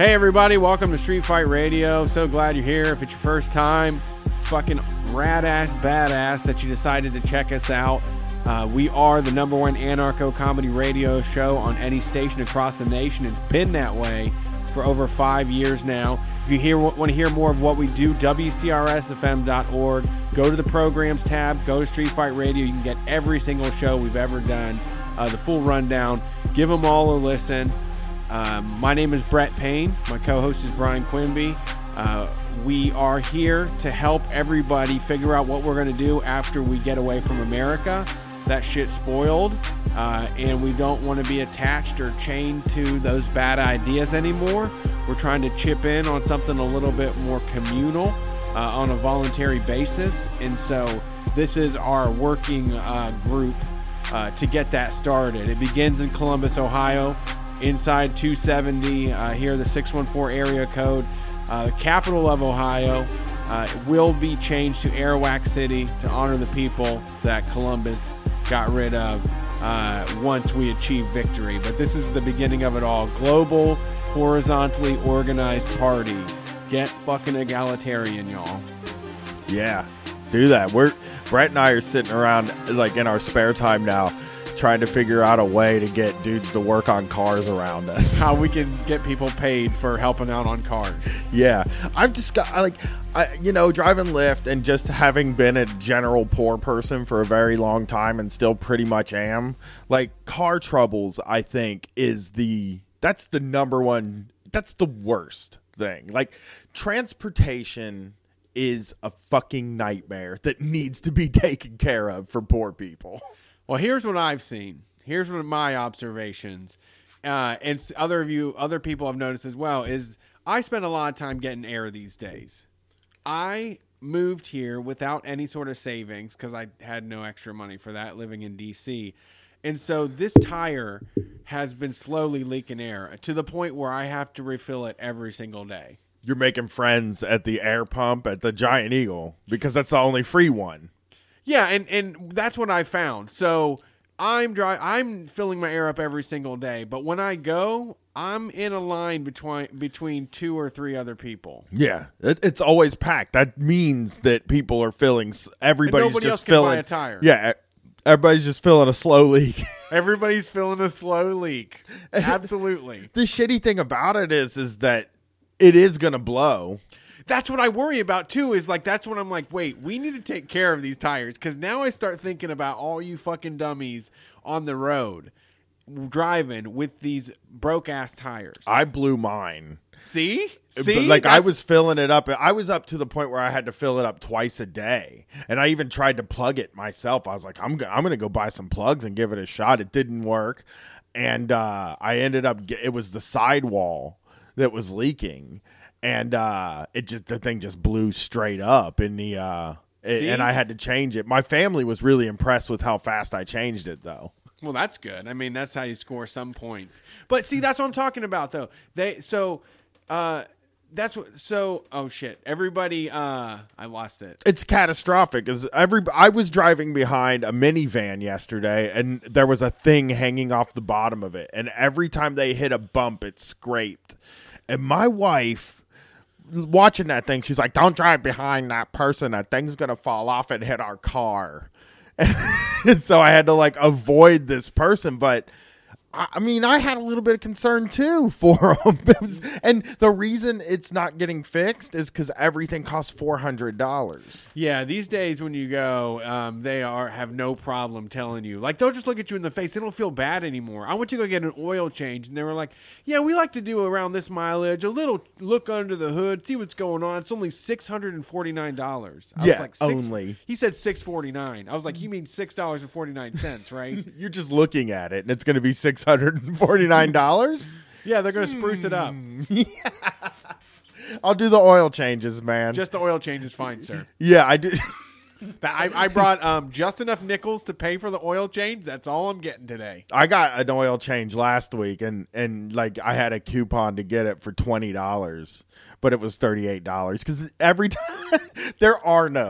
Hey everybody, welcome to Street Fight Radio. So glad you're here. If it's your first time, it's fucking rad-ass badass that you decided to check us out. We are the #1 anarcho-comedy radio show on any station across the nation. It's been that way for over 5 years now. If you want to hear more of what we do, WCRSFM.org. Go to the programs tab, go to Street Fight Radio. You can get every single show we've ever done, the full rundown. Give them all a listen. My name is Brett Payne. My co-host is Brian Quimby. We are here to help everybody figure out what we're going to do after we get away from America. That shit's spoiled, and we don't want to be attached or chained to those bad ideas anymore. We're trying to chip in on something a little bit more communal on a voluntary basis, and so this is our working group to get that started. It begins in Columbus, Ohio. Inside 270, here the 614 area code. Capital of Ohio will be changed to Arawak City to honor the people that Columbus got rid of once we achieve victory. But this is the beginning of it all. Global, horizontally organized party. Get fucking egalitarian, y'all. Yeah, do that. Brett and I are sitting around like in our spare time now, trying to figure out a way to get dudes to work on cars around us. How we can get people paid for helping out on cars. Yeah. I've just got, driving Lyft and just having been a general poor person for a very long time and still pretty much am, like car troubles, I think that's the #1, that's the worst thing. Like transportation is a fucking nightmare that needs to be taken care of for poor people. Well, here's what I've seen. Here's what my observations, and other people have noticed as well, is I spend a lot of time getting air these days. I moved here without any sort of savings because I had no extra money for that living in D.C., and so this tire has been slowly leaking air to the point where I have to refill it every single day. You're making friends at the air pump at the Giant Eagle because that's the only free one. Yeah, and that's what I found. So I'm filling my air up every single day, but when I go, I'm in a line between 2 or 3 other people. Yeah, it's always packed. That means that people are filling. Everybody's nobody just else can filling buy a tire. Yeah, everybody's just filling a slow leak. Everybody's filling a slow leak. Absolutely. The shitty thing about it is that it is gonna blow. That's what I worry about, too, is like, that's when I'm like, wait, we need to take care of these tires. Because now I start thinking about all you fucking dummies on the road driving with these broke-ass tires. I blew mine. See? Like, I was filling it up. I was up to the point where I had to fill it up twice a day. And I even tried to plug it myself. I was like, I'm going to go buy some plugs and give it a shot. It didn't work. And I ended up, it was the sidewall that was leaking. And the thing just blew straight up in the and I had to change it. My family was really impressed with how fast I changed it, though. Well, that's good. I mean, that's how you score some points. But see, that's what I'm talking about, though. Oh shit! Everybody, I lost it. It's catastrophic because I was driving behind a minivan yesterday, and there was a thing hanging off the bottom of it, and every time they hit a bump, it scraped. And my wife, watching that thing, she's like, don't drive behind that person. That thing's going to fall off and hit our car. And so I had to avoid this person. But I mean, I had a little bit of concern too for them. And the reason it's not getting fixed is because everything costs $400. Yeah, these days when you go, they have no problem telling you. Like, they'll just look at you in the face. They don't feel bad anymore. I went to go get an oil change, and they were like, yeah, we like to do around this mileage, a little look under the hood, see what's going on. It's only $649. I was like, only. He said $649. I was like, you mean $6.49, right? You're just looking at it, and it's going to be $649? Yeah, they're going to spruce it up. Yeah. I'll do the oil changes, man. Just the oil change is fine, sir. Yeah, I do. I brought just enough nickels to pay for the oil change. That's all I'm getting today. I got an oil change last week, and I had a coupon to get it for $20, but it was $38 because every time there are no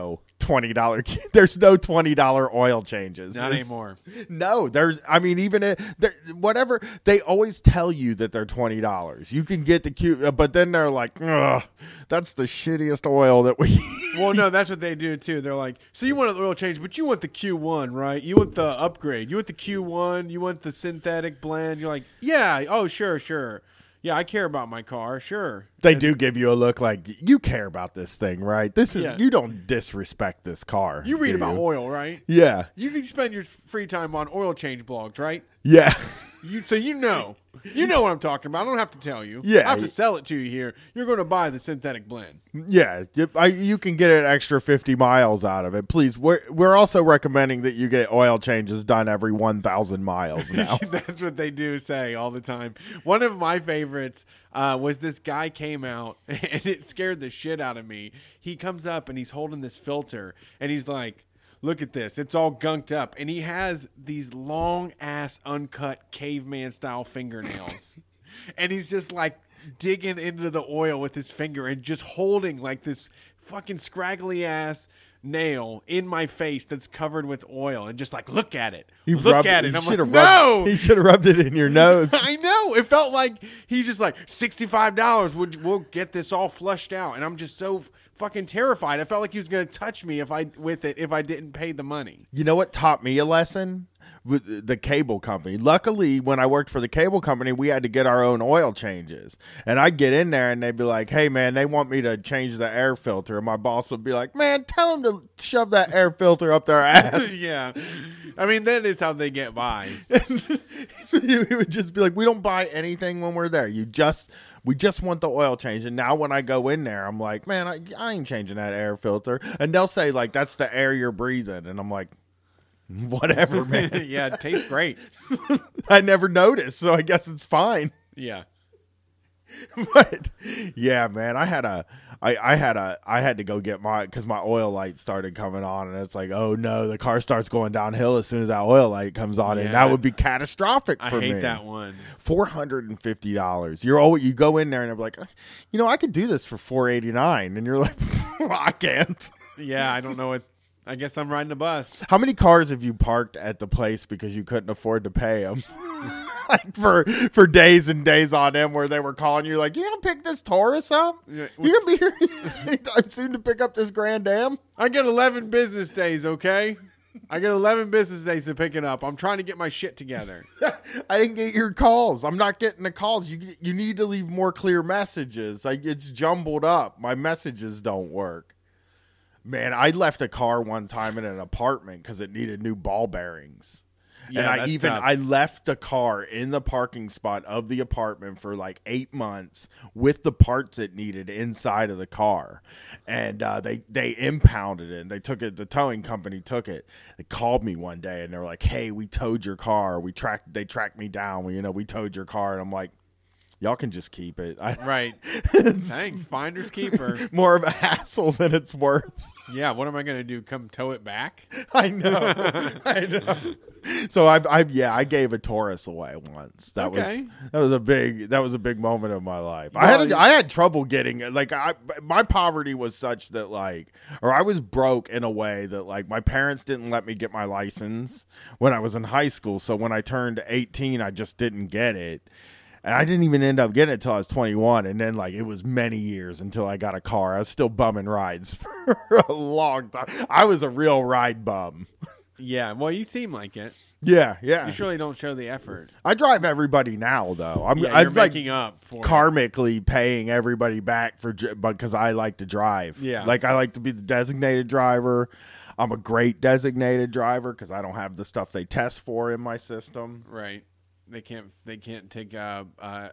$20. There's no $20 oil changes. Not anymore. No, even whatever. They always tell you that they're $20. You can get the Q, but then they're like, ugh, that's the shittiest oil that we. Well, no, that's what they do too. They're like, so you want an oil change, but you want the Q1, right? You want the upgrade. You want the Q1. You want the synthetic blend. You're like, yeah, oh, sure. Yeah, I care about my car, sure. They do give you a look like, you care about this thing, right? You don't disrespect this car. You read about oil, right? Yeah. You can spend your free time on oil change blogs, right? Yeah. So you know what I'm talking about. I don't have to tell you. Yeah. I have to sell it to you here. You're going to buy the synthetic blend. Yeah. You can get an extra 50 miles out of it. Please, we're also recommending that you get oil changes done every 1,000 miles now. That's what they do say all the time. One of my favorites was this guy came out, and it scared the shit out of me. He comes up, and he's holding this filter, and he's like, look at this. It's all gunked up. And he has these long-ass, uncut, caveman-style fingernails. And he's just, like, digging into the oil with his finger and just holding, like, this fucking scraggly-ass nail in my face that's covered with oil and just like, look at it. Look at it. I'm like, no. He should have rubbed it in your nose. I know. It felt like he's just like, $65. We'll get this all flushed out. And I'm just so fucking terrified. I felt like he was going to touch me if I didn't pay the money. You know what taught me a lesson? With the cable company. Luckily, when I worked for the cable company, we had to get our own oil changes. And I'd get in there and they'd be like, hey, man, they want me to change the air filter. And my boss would be like, man, tell them to shove that air filter up their ass. Yeah. I mean, that is how they get by. He would just be like, we don't buy anything when we're there. We just want the oil change. And now when I go in there, I'm like, man, I ain't changing that air filter. And they'll say, like, that's the air you're breathing. And I'm like, whatever, man. Yeah, it tastes great. I never noticed, so I guess it's fine. Yeah. But yeah, man, I had to go get because my oil light started coming on, and it's like, oh no, the car starts going downhill as soon as that oil light comes on, and that would be catastrophic for me. I hate that one. $450. You go in there and they're like, I could do this for $489, and you're like, well, I can't. Yeah, I don't know what. I guess I'm riding a bus. How many cars have you parked at the place because you couldn't afford to pay them? Like for days and days on end where they were calling you like, you gonna pick this Taurus up? You gonna be here anytime soon to pick up this Grand Am? I get 11 business days, okay? I get 11 business days to pick it up. I'm trying to get my shit together. I didn't get your calls. I'm not getting the calls. You need to leave more clear messages. It's jumbled up. My messages don't work. Man, I left a car one time in an apartment because it needed new ball bearings. Yeah, and I left the car in the parking spot of the apartment for like 8 months with the parts it needed inside of the car. And they impounded it and they took it. The towing company took it. They called me one day and they were like, hey, we towed your car. They tracked me down. We towed your car. And I'm like, y'all can just keep it. Right. Thanks. Finders keeper. More of a hassle than it's worth. Yeah. What am I going to do? Come tow it back? I know. So I gave a Taurus away once. That was a big moment of my life. Well, I had trouble getting it. Like my poverty was such that or I was broke in a way that my parents didn't let me get my license when I was in high school. So when I turned 18, I just didn't get it. And I didn't even end up getting it until I was 21. And then, it was many years until I got a car. I was still bumming rides for a long time. I was a real ride bum. Yeah, well, you seem like it. Yeah. You surely don't show the effort. I drive everybody now, though. I'm making up for karmically paying everybody back because I like to drive. Yeah. I like to be the designated driver. I'm a great designated driver because I don't have the stuff they test for in my system. Right. They can't take a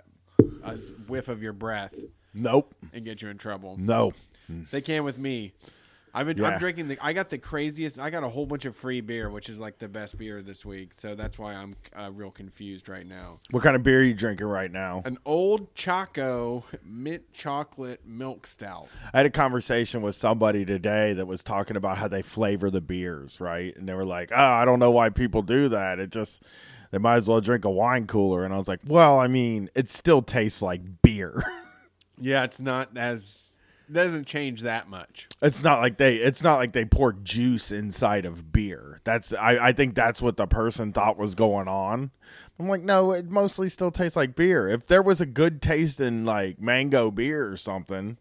whiff of your breath. Nope. And get you in trouble. No. They can with me. I'm drinking I got the craziest. I got a whole bunch of free beer, which is the best beer this week. So that's why I'm real confused right now. What kind of beer are you drinking right now? An Old Choco mint chocolate milk stout. I had a conversation with somebody today that was talking about how they flavor the beers, right? And they were like, I don't know why people do that. They might as well drink a wine cooler. And I was like, well, I mean, it still tastes like beer. Yeah, it's not as doesn't change that much. It's not like they pour juice inside of beer. I think that's what the person thought was going on. I'm like, no, it mostly still tastes like beer. If there was a good taste in like mango beer or something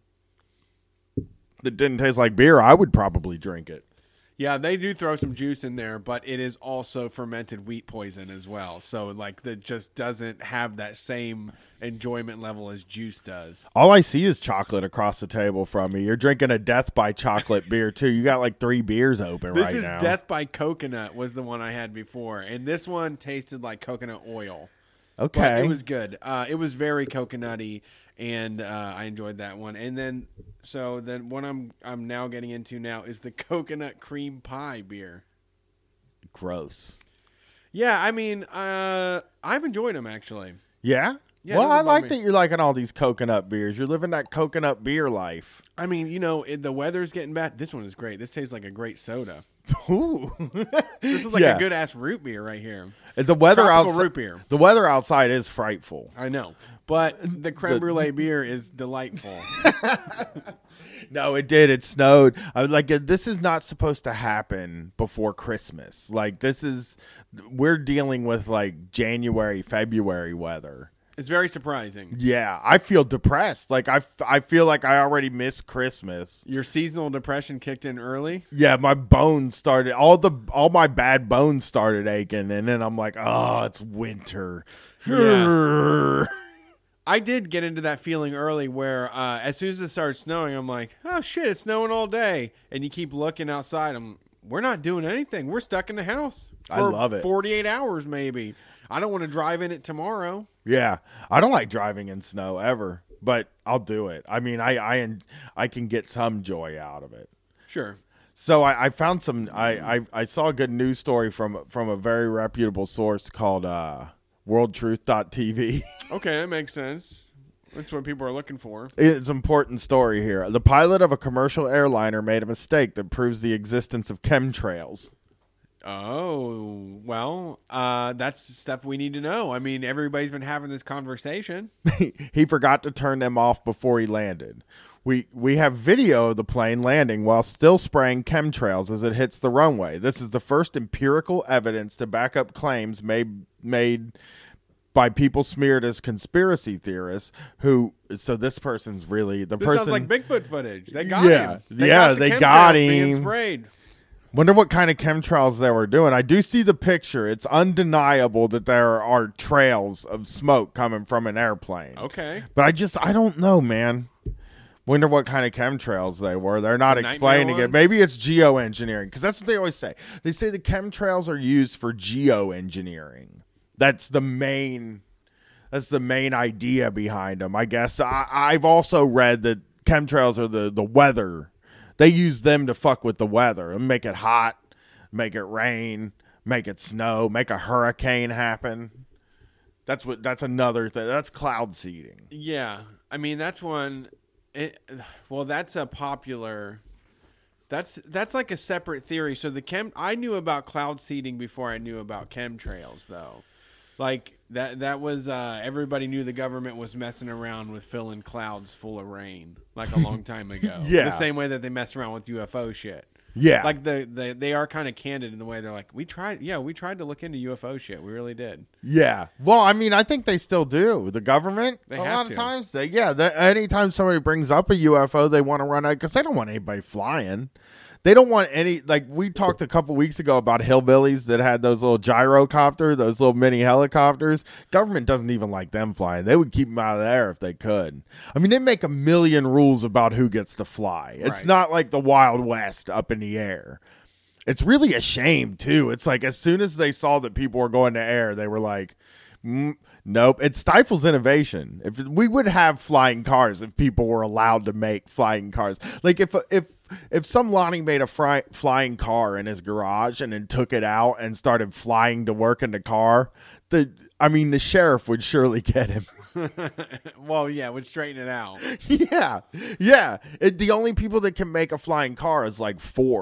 that didn't taste like beer, I would probably drink it. Yeah, they do throw some juice in there, but it is also fermented wheat poison as well. So, like, that just doesn't have that same enjoyment level as juice does. All I see is chocolate across the table from me. You're drinking a Death by Chocolate beer, too. You got, like, 3 beers open right now. This is Death by Coconut was the one I had before, and this one tasted like coconut oil. Okay. But it was good. It was very coconutty, and I enjoyed that one. And then, so then what I'm now getting into now is the coconut cream pie beer. Gross. Yeah, I mean, I've enjoyed them actually. Yeah? Yeah, well, I like me. that you're liking all these coconut beers. You're living that coconut beer life. I mean, you know, the weather's getting bad. This one is great. This tastes like a great soda. Ooh. This is like a good ass root beer right here. The weather outside, root beer. The weather outside is frightful. I know, but the creme brulee beer is delightful. No, it did. It snowed. I was like, this is not supposed to happen before Christmas. Like, we're dealing with like January, February weather. It's very surprising. Yeah, I feel depressed. Like I feel like I already missed Christmas. Your seasonal depression kicked in early? Yeah, my bones started all my bad bones started aching, and then I'm like, oh, it's winter. Yeah. I did get into that feeling early where as soon as it started snowing, I'm like, oh shit, it's snowing all day. And you keep looking outside, we're not doing anything. We're stuck in the house for I love it. 48 hours maybe. I don't want to drive in it tomorrow. Yeah, I don't like driving in snow ever, but I'll do it. I mean, I can get some joy out of it. Sure. So I found some. I saw a good news story from a very reputable source called WorldTruth.tv. Okay, that makes sense. That's what people are looking for. It's an important story here. The pilot of a commercial airliner made a mistake that proves the existence of chemtrails. Oh, well, that's stuff we need to know. I mean, everybody's been having this conversation. He forgot to turn them off before he landed. We have video of the plane landing while still spraying chemtrails as it hits the runway. This is the first empirical evidence to back up claims made by people smeared as conspiracy theorists so this person's really the person. This sounds like Bigfoot footage. They got him. They got him. Being sprayed. Wonder what kind of chemtrails they were doing. I do see the picture. It's undeniable that there are trails of smoke coming from an airplane. Okay. But I don't know, man. Wonder what kind of chemtrails they were. They're not explaining it. Maybe it's geoengineering, because that's what they always say. They say the chemtrails are used for geoengineering. That's the main idea behind them, I guess. I've also read that chemtrails are the weather. They use them to fuck with the weather and make it hot, make it rain, make it snow, make a hurricane happen. That's another thing. That's cloud seeding. Yeah. I mean, that's one. That's a popular. That's like a separate theory. So I knew about cloud seeding before I knew about chemtrails, though. Like that was everybody knew the government was messing around with filling clouds full of rain like a long time ago. Yeah. The same way that they mess around with UFO shit. Yeah. Like they are kind of candid in the way they're like, we tried to look into UFO shit. We really did. Yeah. Well, I mean, I think they still do. The government, they a have lot to. of times, anytime somebody brings up a UFO, they want to run out because they don't want anybody flying. They don't want any, like we talked a couple weeks ago about hillbillies that had those little gyrocopter, those little mini helicopters. Government doesn't even like them flying. They would keep them out of there if they could. I mean, they make a million rules about who gets to fly. It's not like the Wild West up in the air. It's really a shame, too. It's like as soon as they saw that people were going to air, they were like, nope. It stifles innovation. If we would have flying cars if people were allowed to make flying cars. Like if some Lonnie made a flying car in his garage and then took it out and started flying to work in the car, the sheriff would surely get him. Well, yeah, would straighten it out. Yeah. The only people that can make a flying car is like Ford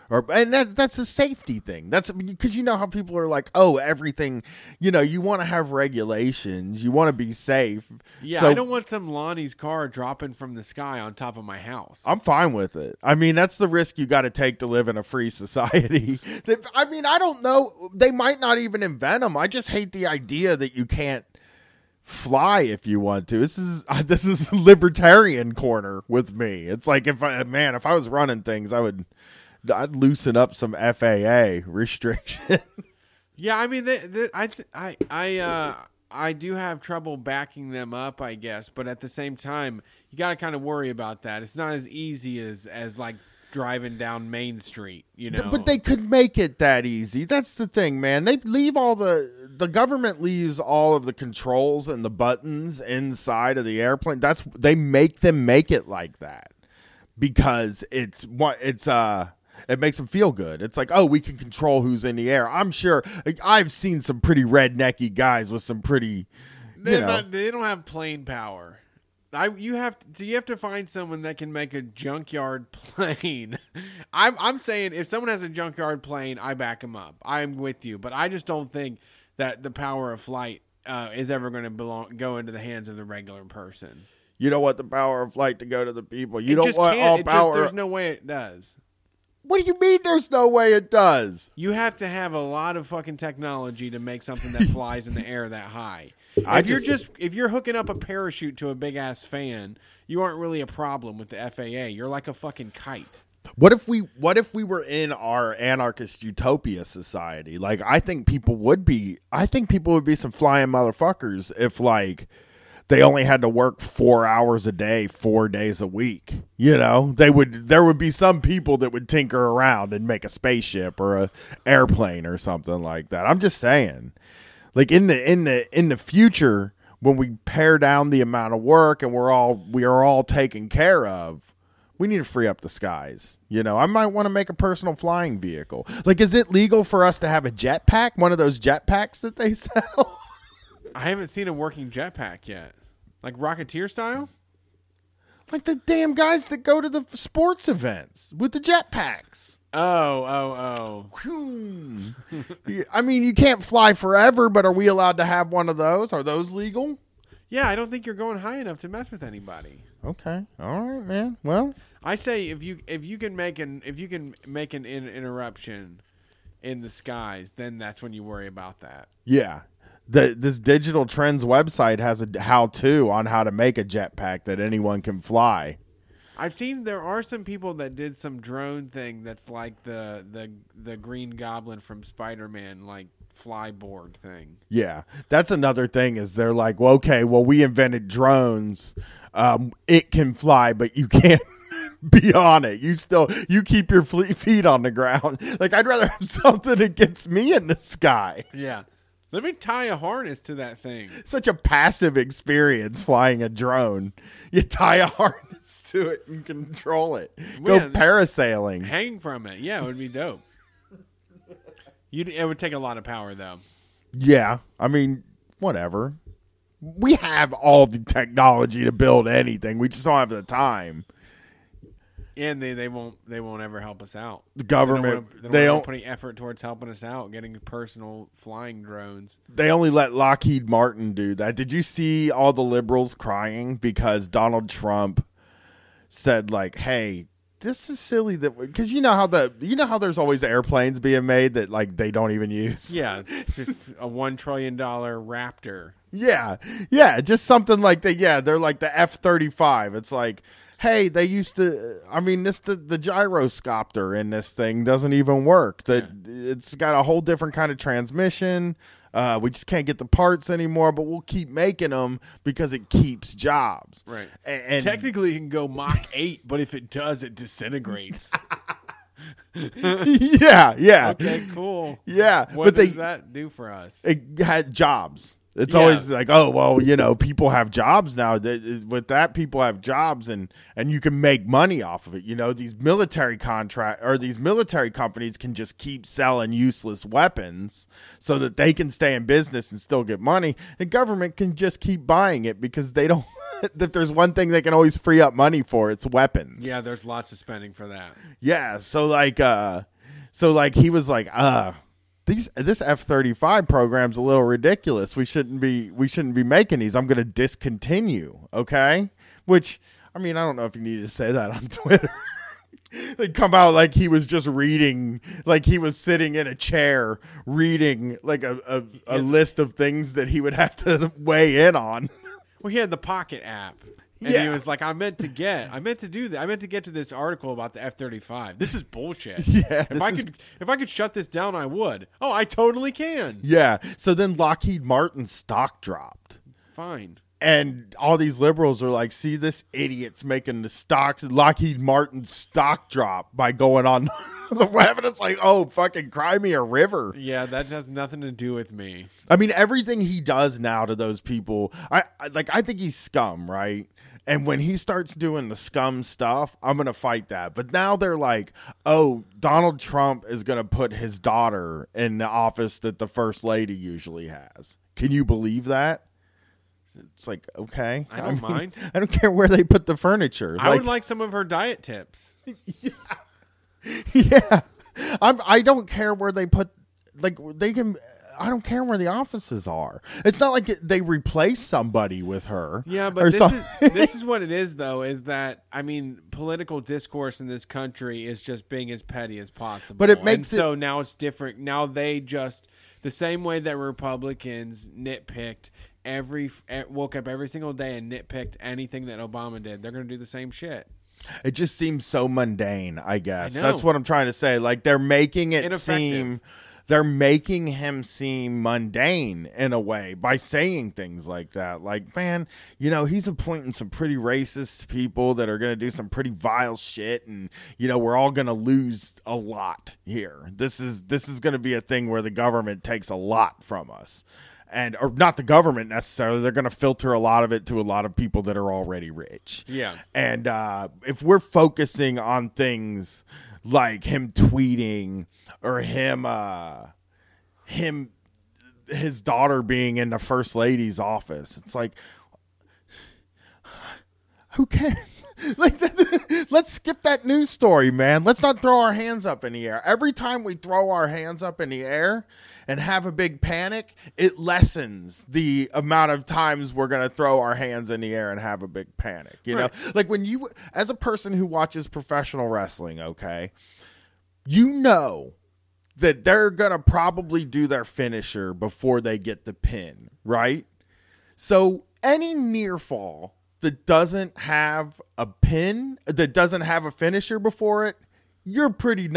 And that's a safety thing. That's because you know how people are like, oh, everything, you want to have regulations. You want to be safe. Yeah, so, I don't want some Lonnie's car dropping from the sky on top of my house. I'm fine with it. I mean, that's the risk you got to take to live in a free society. I mean, I don't know. They might not even invent them. I just hate the idea that you can't fly if you want to. This is libertarian corner with me. It's like if I was running things, I'd loosen up some FAA restrictions. Yeah, I mean, I do have trouble backing them up, I guess, but at the same time, you got to kind of worry about that. It's not as easy as like driving down Main Street, But they could make it that easy. That's the thing, man. They leave the government leaves all of the controls and the buttons inside of the airplane. They make them make it like that because it makes them feel good. It's like, oh, we can control who's in the air. I'm sure I've seen some pretty rednecky guys with some pretty, they don't have plane power. You have to find someone that can make a junkyard plane. I'm saying if someone has a junkyard plane, I back them up. I'm with you, but I just don't think that the power of flight is ever going to go into the hands of the regular person. You don't want the power of flight to go to the people. You it don't just want can't. all power. There's no way it does. What do you mean there's no way it does? You have to have a lot of fucking technology to make something that flies in the air that high. If you're hooking up a parachute to a big ass fan, you aren't really a problem with the FAA. You're like a fucking kite. What if we were in our anarchist utopia society? Like I think people would be some flying motherfuckers if like they only had to work 4 hours a day, 4 days a week. There would be some people that would tinker around and make a spaceship or a airplane or something like that. I'm just saying, like in the future, when we pare down the amount of work and we are all taken care of, we need to free up the skies. I might want to make a personal flying vehicle. Like, is it legal for us to have a jetpack? One of those jetpacks that they sell? I haven't seen a working jetpack yet. Like Rocketeer style? Like the damn guys that go to the sports events with the jetpacks. Oh. I mean, you can't fly forever, but are we allowed to have one of those? Are those legal? Yeah, I don't think you're going high enough to mess with anybody. Okay. All right, man. Well, I say if you can make an interruption in the skies, then that's when you worry about that. Yeah. This Digital Trends website has a how-to on how to make a jetpack that anyone can fly. I've seen there are some people that did some drone thing that's like the Green Goblin from Spider-Man, like flyboard thing. Yeah, that's another thing is they're like, well, okay, well, we invented drones. It can fly, but you can't be on it. You keep your feet on the ground. Like, I'd rather have something that gets me in the sky. Yeah. Let me tie a harness to that thing. Such a passive experience flying a drone. You tie a harness to it and control it. Go parasailing. Hang from it. Yeah, it would be dope. It would take a lot of power, though. Yeah. I mean, whatever. We have all the technology to build anything. We just don't have the time. And they won't ever help us out. The government they don't put any effort towards helping us out, getting personal flying drones. They only let Lockheed Martin do that. Did you see all the liberals crying because Donald Trump said like, "Hey, this is silly that because you know how there's always airplanes being made that like they don't even use." Yeah, a $1 trillion Raptor. Yeah, just something like that. Yeah, they're like the F-35. It's like, hey, they used to. I mean, the gyroscopter in this thing doesn't even work. It's got a whole different kind of transmission. We just can't get the parts anymore, but we'll keep making them because it keeps jobs. Right. And technically, it can go Mach 8, but if it does, it disintegrates. Yeah. Okay, cool. Yeah. What does that do for us? It had jobs. It's always like, oh, well, people have jobs now. With that, people have jobs, and you can make money off of it. These military these military companies can just keep selling useless weapons so that they can stay in business and still get money. The government can just keep buying it because they don't. If there's one thing they can always free up money for, it's weapons. Yeah, there's lots of spending for that. Yeah, so like, So like he was like, this F-35 program's a little ridiculous. We shouldn't be making these. I'm going to discontinue. Okay. Which, I mean, I don't know if you need to say that on Twitter. They come out like he was just reading, like he was sitting in a chair reading like a list of things that he would have to weigh in on. Well, he had the Pocket app. And he was like, I meant to get to this article about the F-35. This is bullshit. Yeah. If I could shut this down, I would. Oh, I totally can. Yeah. So then Lockheed Martin's stock dropped. Fine. And all these liberals are like, see, this idiot's making the stocks, Lockheed Martin's stock drop by going on the web. And it's like, oh, fucking cry me a river. Yeah, that has nothing to do with me. I mean, everything he does now to those people, I think he's scum, right? And when he starts doing the scum stuff, I'm going to fight that. But now they're like, oh, Donald Trump is going to put his daughter in the office that the first lady usually has. Can you believe that? It's like, okay. I don't mind. I don't care where they put the furniture. I would like some of her diet tips. Yeah. I don't care where they put, like, they can, I don't care where the offices are. It's not like they replace somebody with her. Yeah, but this is what it is, though, is that, I mean, political discourse in this country is just being as petty as possible. But it makes so now it's different. Now they just, the same way that Republicans nitpicked woke up every single day and nitpicked anything that Obama did, they're going to do the same shit. It just seems so mundane, I guess. I know. That's what I'm trying to say. Like, they're making him seem mundane in a way by saying things like that. Like, man, you know, he's appointing some pretty racist people that are going to do some pretty vile shit. And, you know, we're all going to lose a lot here. This is going to be a thing where the government takes a lot from us. Or not the government necessarily. They're going to filter a lot of it to a lot of people that are already rich. Yeah. And if we're focusing on things like him tweeting or his daughter being in the first lady's office, it's like, who cares? Like, let's skip that news story, man. Let's not throw our hands up in the air. Every time we throw our hands up in the air and have a big panic, it lessens the amount of times we're going to throw our hands in the air and have a big panic. You know, like when you, as a person who watches professional wrestling, okay, you know that they're going to probably do their finisher before they get the pin, right? So any near fall that doesn't have a pin, that doesn't have a finisher before it, you're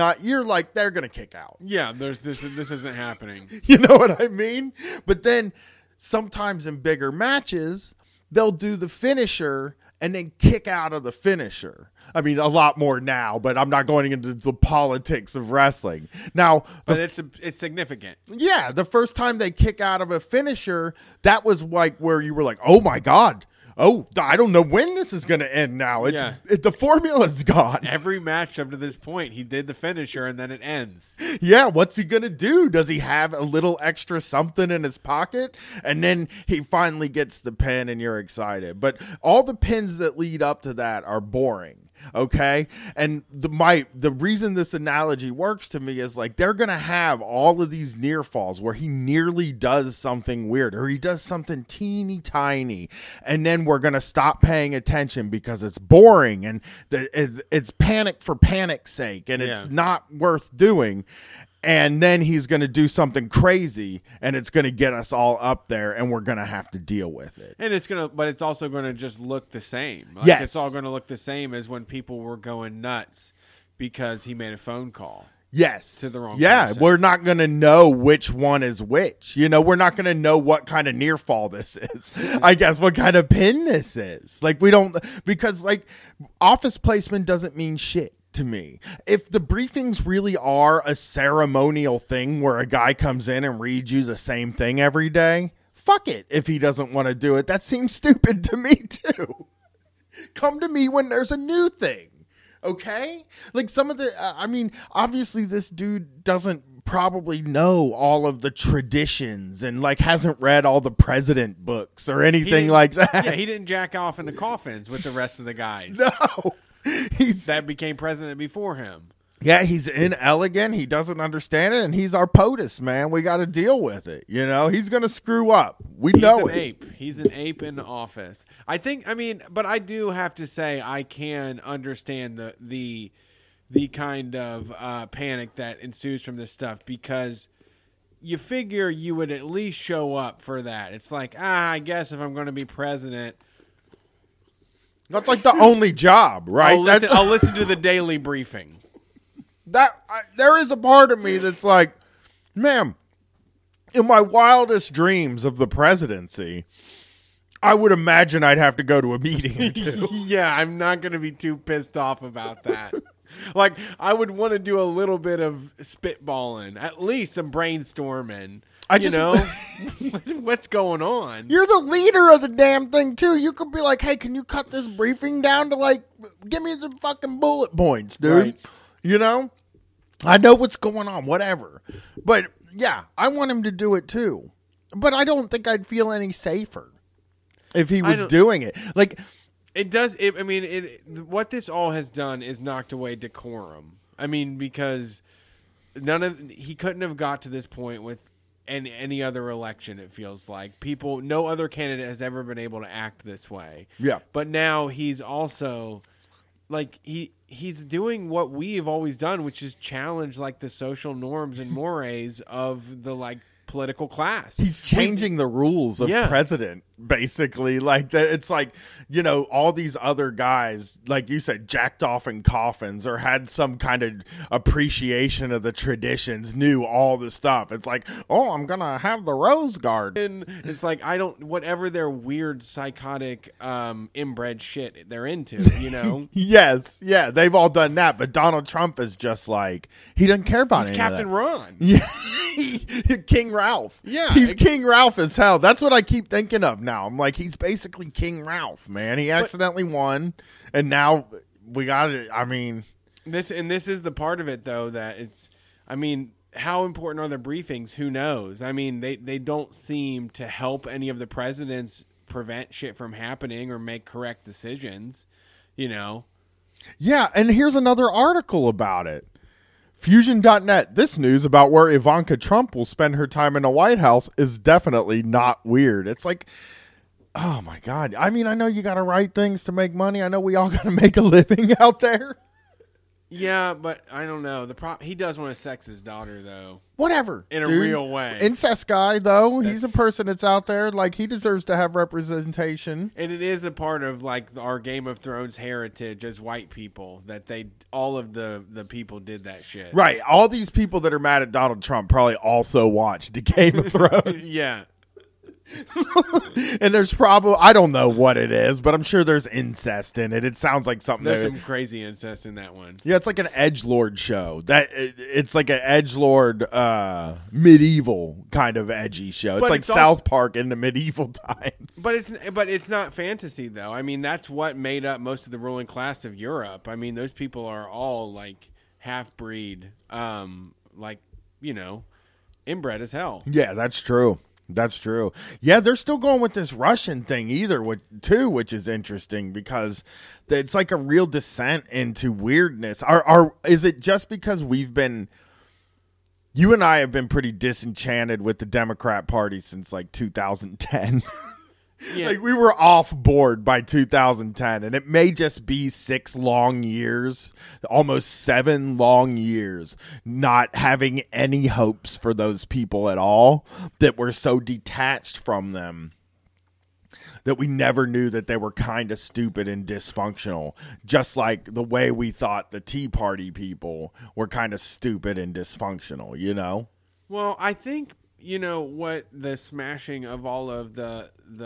like, they're going to kick out. Yeah, this isn't happening. You know what I mean? But then sometimes in bigger matches, they'll do the finisher and then kick out of the finisher. I mean, a lot more now, but I'm not going into the politics of wrestling. Now, but it's significant. Yeah, the first time they kick out of a finisher, that was like where you were like, oh my God. Oh, I don't know when this is going to end now. The formula's gone. Every match up to this point, he did the finisher and then it ends. Yeah, what's he going to do? Does he have a little extra something in his pocket? And then he finally gets the pin and you're excited. But all the pins that lead up to that are boring. Okay. And the reason this analogy works to me is like, they're going to have all of these near falls where he nearly does something weird or he does something teeny tiny. And then we're going to stop paying attention because it's boring and it's panic for panic's sake. And it's not worth doing. And then he's going to do something crazy and it's going to get us all up there and we're going to have to deal with it. And but it's also going to just look the same. Like, yes. It's all going to look the same as when people were going nuts because he made a phone call. Yes. To the wrong person. We're not going to know which one is which. You know, we're not going to know what kind of near fall this is. I guess what kind of pin this is. Like, we don't, because like office placement doesn't mean shit to me. If the briefings really are a ceremonial thing where a guy comes in and reads you the same thing every day, fuck it. If he doesn't want to do it, that seems stupid to me too. Come to me when there's a new thing. Okay? Like some of the, obviously this dude doesn't probably know all of the traditions and like hasn't read all the president books or anything like that. Yeah, he didn't jack off in the coffins with the rest of the guys. No. That became president before him. Yeah, he's inelegant. He doesn't understand it, and he's our POTUS, man. We got to deal with it. You know, he's going to screw up. We know it. Ape. He's an ape in office. But I do have to say I can understand the kind of panic that ensues from this stuff, because you figure you would at least show up for that. It's like, I guess if I'm going to be president, that's like the only job, right? I'll listen to the daily briefing. There is a part of me that's like, man, in my wildest dreams of the presidency, I would imagine I'd have to go to a meeting or two. Yeah, I'm not going to be too pissed off about that. Like, I would want to do a little bit of spitballing, at least some brainstorming. What's going on? You're the leader of the damn thing, too. You could be like, hey, can you cut this briefing down to, like, give me the fucking bullet points, dude. Right. You know? I know what's going on, whatever. But, yeah, I want him to do it, too. But I don't think I'd feel any safer if he was doing it. Like, it does. What this all has done is knocked away decorum. I mean, because he couldn't have got to this point with any other election. It feels like no other candidate has ever been able to act this way. Yeah. But now he's also like he's doing what we've always done, which is challenge like the social norms and mores of the like political class. He's changing the rules of president, basically. Like that, it's like, you know, all these other guys, like you said, jacked off in coffins or had some kind of appreciation of the traditions, knew all the stuff. It's like, oh, I'm gonna have the Rose Garden. And it's like, whatever their weird psychotic inbred shit they're into, you know. Yes, yeah, they've all done that, but Donald Trump is just like, he doesn't care about He's Captain Ron. Yeah. King Ralph. Yeah. He's King Ralph as hell. That's what I keep thinking of now. I'm like, he's basically King Ralph, man. He accidentally won, and now we got it. I mean, this is the part of it, though, that it's, I mean, how important are the briefings? Who knows? I mean, they don't seem to help any of the presidents prevent shit from happening or make correct decisions, you know? Yeah, and here's another article about it. Fusion.net, this news about where Ivanka Trump will spend her time in the White House is definitely not weird. It's like, oh my God. I mean, I know you got to write things to make money. I know we all got to make a living out there. Yeah, but I don't know. He does want to sex his daughter, though. Whatever. In a real way. Incest guy, though. He's a person that's out there. Like, he deserves to have representation. And it is a part of, like, our Game of Thrones heritage as white people that all of the people did that shit. Right. All these people that are mad at Donald Trump probably also watched the Game of Thrones. Yeah. And there's probably, I don't know what it is, but I'm sure there's incest in it. It sounds like something. There's some crazy incest in that one. Yeah, it's like an edgelord show. It's like an edgelord medieval kind of edgy show. It's like South Park in the medieval times. But it's not fantasy though. I mean, that's what made up most of the ruling class of Europe. I mean, those people are all like half breed, like, you know, inbred as hell. Yeah, that's true. That's true. Yeah, they're still going with this Russian thing which is interesting because it's like a real descent into weirdness. Is it just because you and I have been pretty disenchanted with the Democrat Party since like 2010? Yeah. Like we were off board by 2010, and it may just be 6 long years, almost 7 long years, not having any hopes for those people at all, that we're so detached from them that we never knew that they were kind of stupid and dysfunctional, just like the way we thought the Tea Party people were kind of stupid and dysfunctional, you know? Well, I think, you know, what the smashing of all of the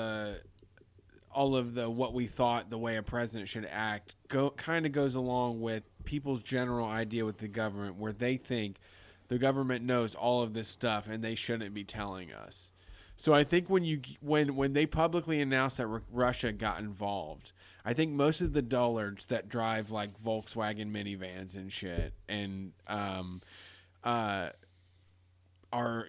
what we thought the way a president should act kind of goes along with people's general idea with the government, where they think the government knows all of this stuff and they shouldn't be telling us. So I think when they publicly announced that Russia got involved, I think most of the dullards that drive like Volkswagen minivans and shit and are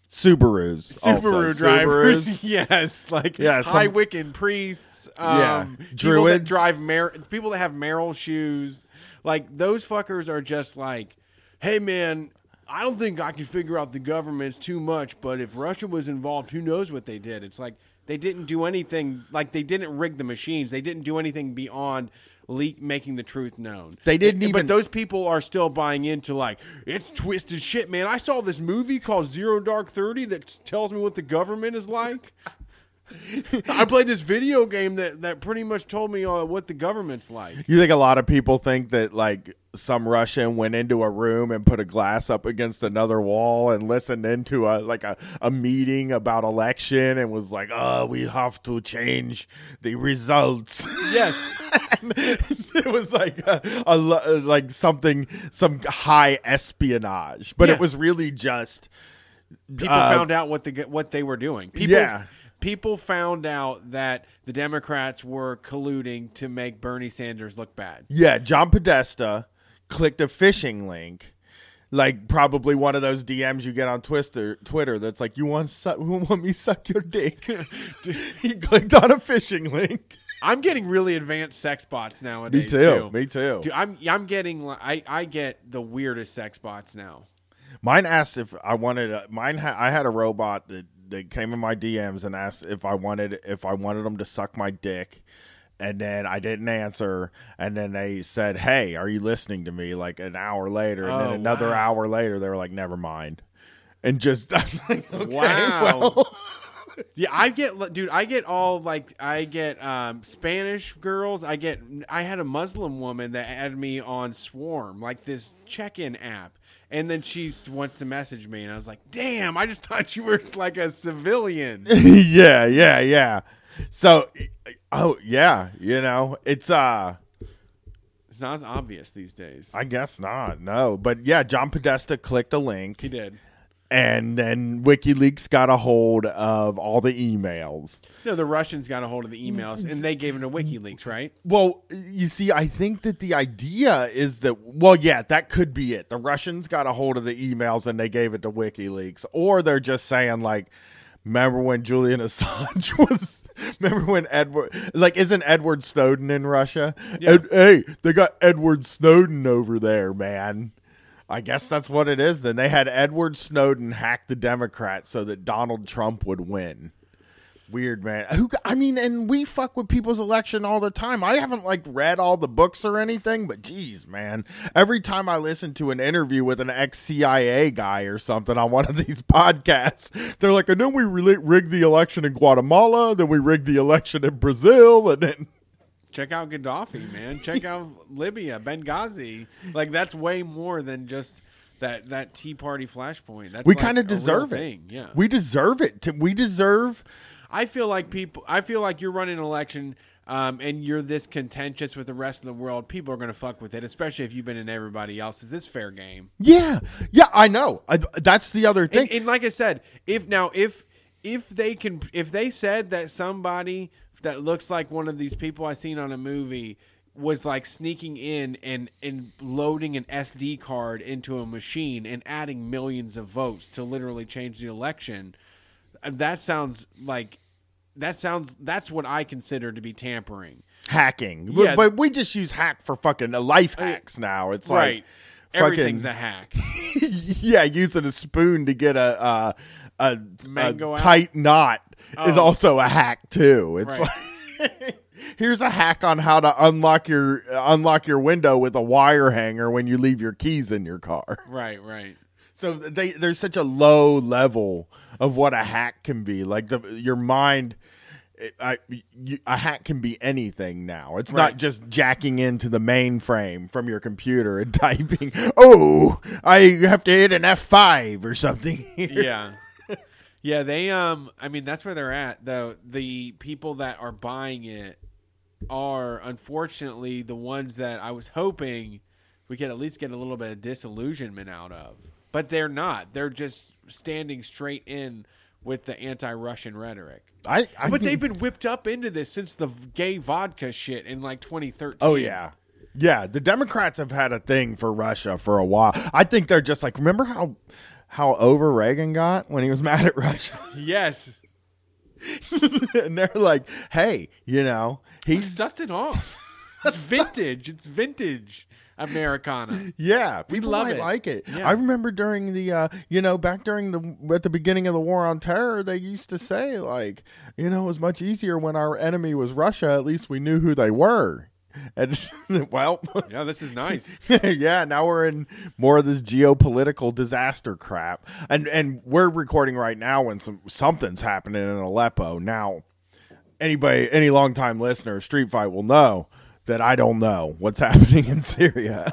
Subaru drivers. Yes, like high Wiccan priests. Druids. People that have Merrill shoes. Like, those fuckers are just like, hey, man, I don't think I can figure out the government's too much, but if Russia was involved, who knows what they did? It's like they didn't do anything. Like, they didn't rig the machines. They didn't do anything beyond making the truth known. They didn't even. But those people are still buying into, like, it's twisted shit, man. I saw this movie called Zero Dark 30 that tells me what the government is like. I played this video game that pretty much told me what the government's like. You think a lot of people think that, like, some Russian went into a room and put a glass up against another wall and listened into a meeting about election and was like, oh, we have to change the results. Yes. It was like like some high espionage, but it was really just people found out what they were doing. People found out that the Democrats were colluding to make Bernie Sanders look bad. Yeah, John Podesta clicked a phishing link, like probably one of those DMs you get on Twitter that's like, you want me suck your dick? He clicked on a phishing link. I'm getting really advanced sex bots nowadays. Me too. Dude, I'm getting I get the weirdest sex bots now. Mine asked if I wanted I had a robot that came in my DMs and asked if I wanted them to suck my dick, and then I didn't answer, and then they said, hey, are you listening to me, like an hour later, and then another hour later they were like, never mind, and just I was like, okay, well. Yeah, I get Spanish girls. I had a Muslim woman that added me on Swarm, like this check-in app. And then she wants to message me, and I was like, damn, I just thought you were like a civilian. Yeah. So, it's not as obvious these days. I guess not, no. But yeah, John Podesta clicked a link. He did. And then WikiLeaks got a hold of all the emails. No, the Russians got a hold of the emails, and they gave it to WikiLeaks, right? Well, you see, I think that the idea is that, well, yeah, that could be it. The Russians got a hold of the emails, and they gave it to WikiLeaks. Or they're just saying, like, remember when Julian Assange was... Remember when isn't Edward Snowden in Russia? Yeah. Hey, they got Edward Snowden over there, man. I guess that's what it is. Then they had Edward Snowden hack the Democrats so that Donald Trump would win. Weird, man. And we fuck with people's election all the time. I haven't read all the books or anything, but geez, man. Every time I listen to an interview with an ex-CIA guy or something on one of these podcasts, they're like, and then we rigged the election in Guatemala, then we rigged the election in Brazil, and then... Check out Gaddafi, man. Check out Libya, Benghazi. Like, that's way more than just that Tea Party flashpoint. That's we kind of deserve it. Thing. Yeah, we deserve it. We deserve. I feel like you're running an election, and you're this contentious with the rest of the world. People are going to fuck with it, especially if you've been in everybody else's. It's fair game. Yeah, I know. That's the other thing. And like I said, if they said that somebody that looks like one of these people I seen on a movie was like sneaking in and loading an SD card into a machine and adding millions of votes to literally change the election, that's what I consider to be tampering. Hacking. Yeah. But we just use hack for fucking life hacks now. It's right. Like everything's a hack. Yeah, using a spoon to get a mango tight knot is also a hack too. It's right. Like here's a hack on how to unlock your window with a wire hanger when you leave your keys in your car. Right. So there's such a low level of what a hack can be. Like your mind, a hack can be anything now. It's not just jacking into the mainframe from your computer and typing, oh, I have to hit an F5 or something here. Yeah. Yeah, they that's where they're at, though. The people that are buying it are unfortunately the ones that I was hoping we could at least get a little bit of disillusionment out of. But they're not. They're just standing straight in with the anti-Russian rhetoric. But they've been whipped up into this since the gay vodka shit in 2013. Oh yeah. Yeah, the Democrats have had a thing for Russia for a while. I think they're just like, remember how over Reagan got when he was mad at Russia? Yes. And they're like, hey, He's dusted off. It's vintage. It's vintage Americana. Yeah, people love might it. like it. Yeah. I remember during the, at the beginning of the war on terror, they used to say, like, it was much easier when our enemy was Russia. At least we knew who they were. And, well, yeah, this is nice. yeah, now we're in more of this geopolitical disaster crap. And we're recording right now when something's happening in Aleppo. Now, any longtime listener of Street Fight will know that I don't know what's happening in Syria.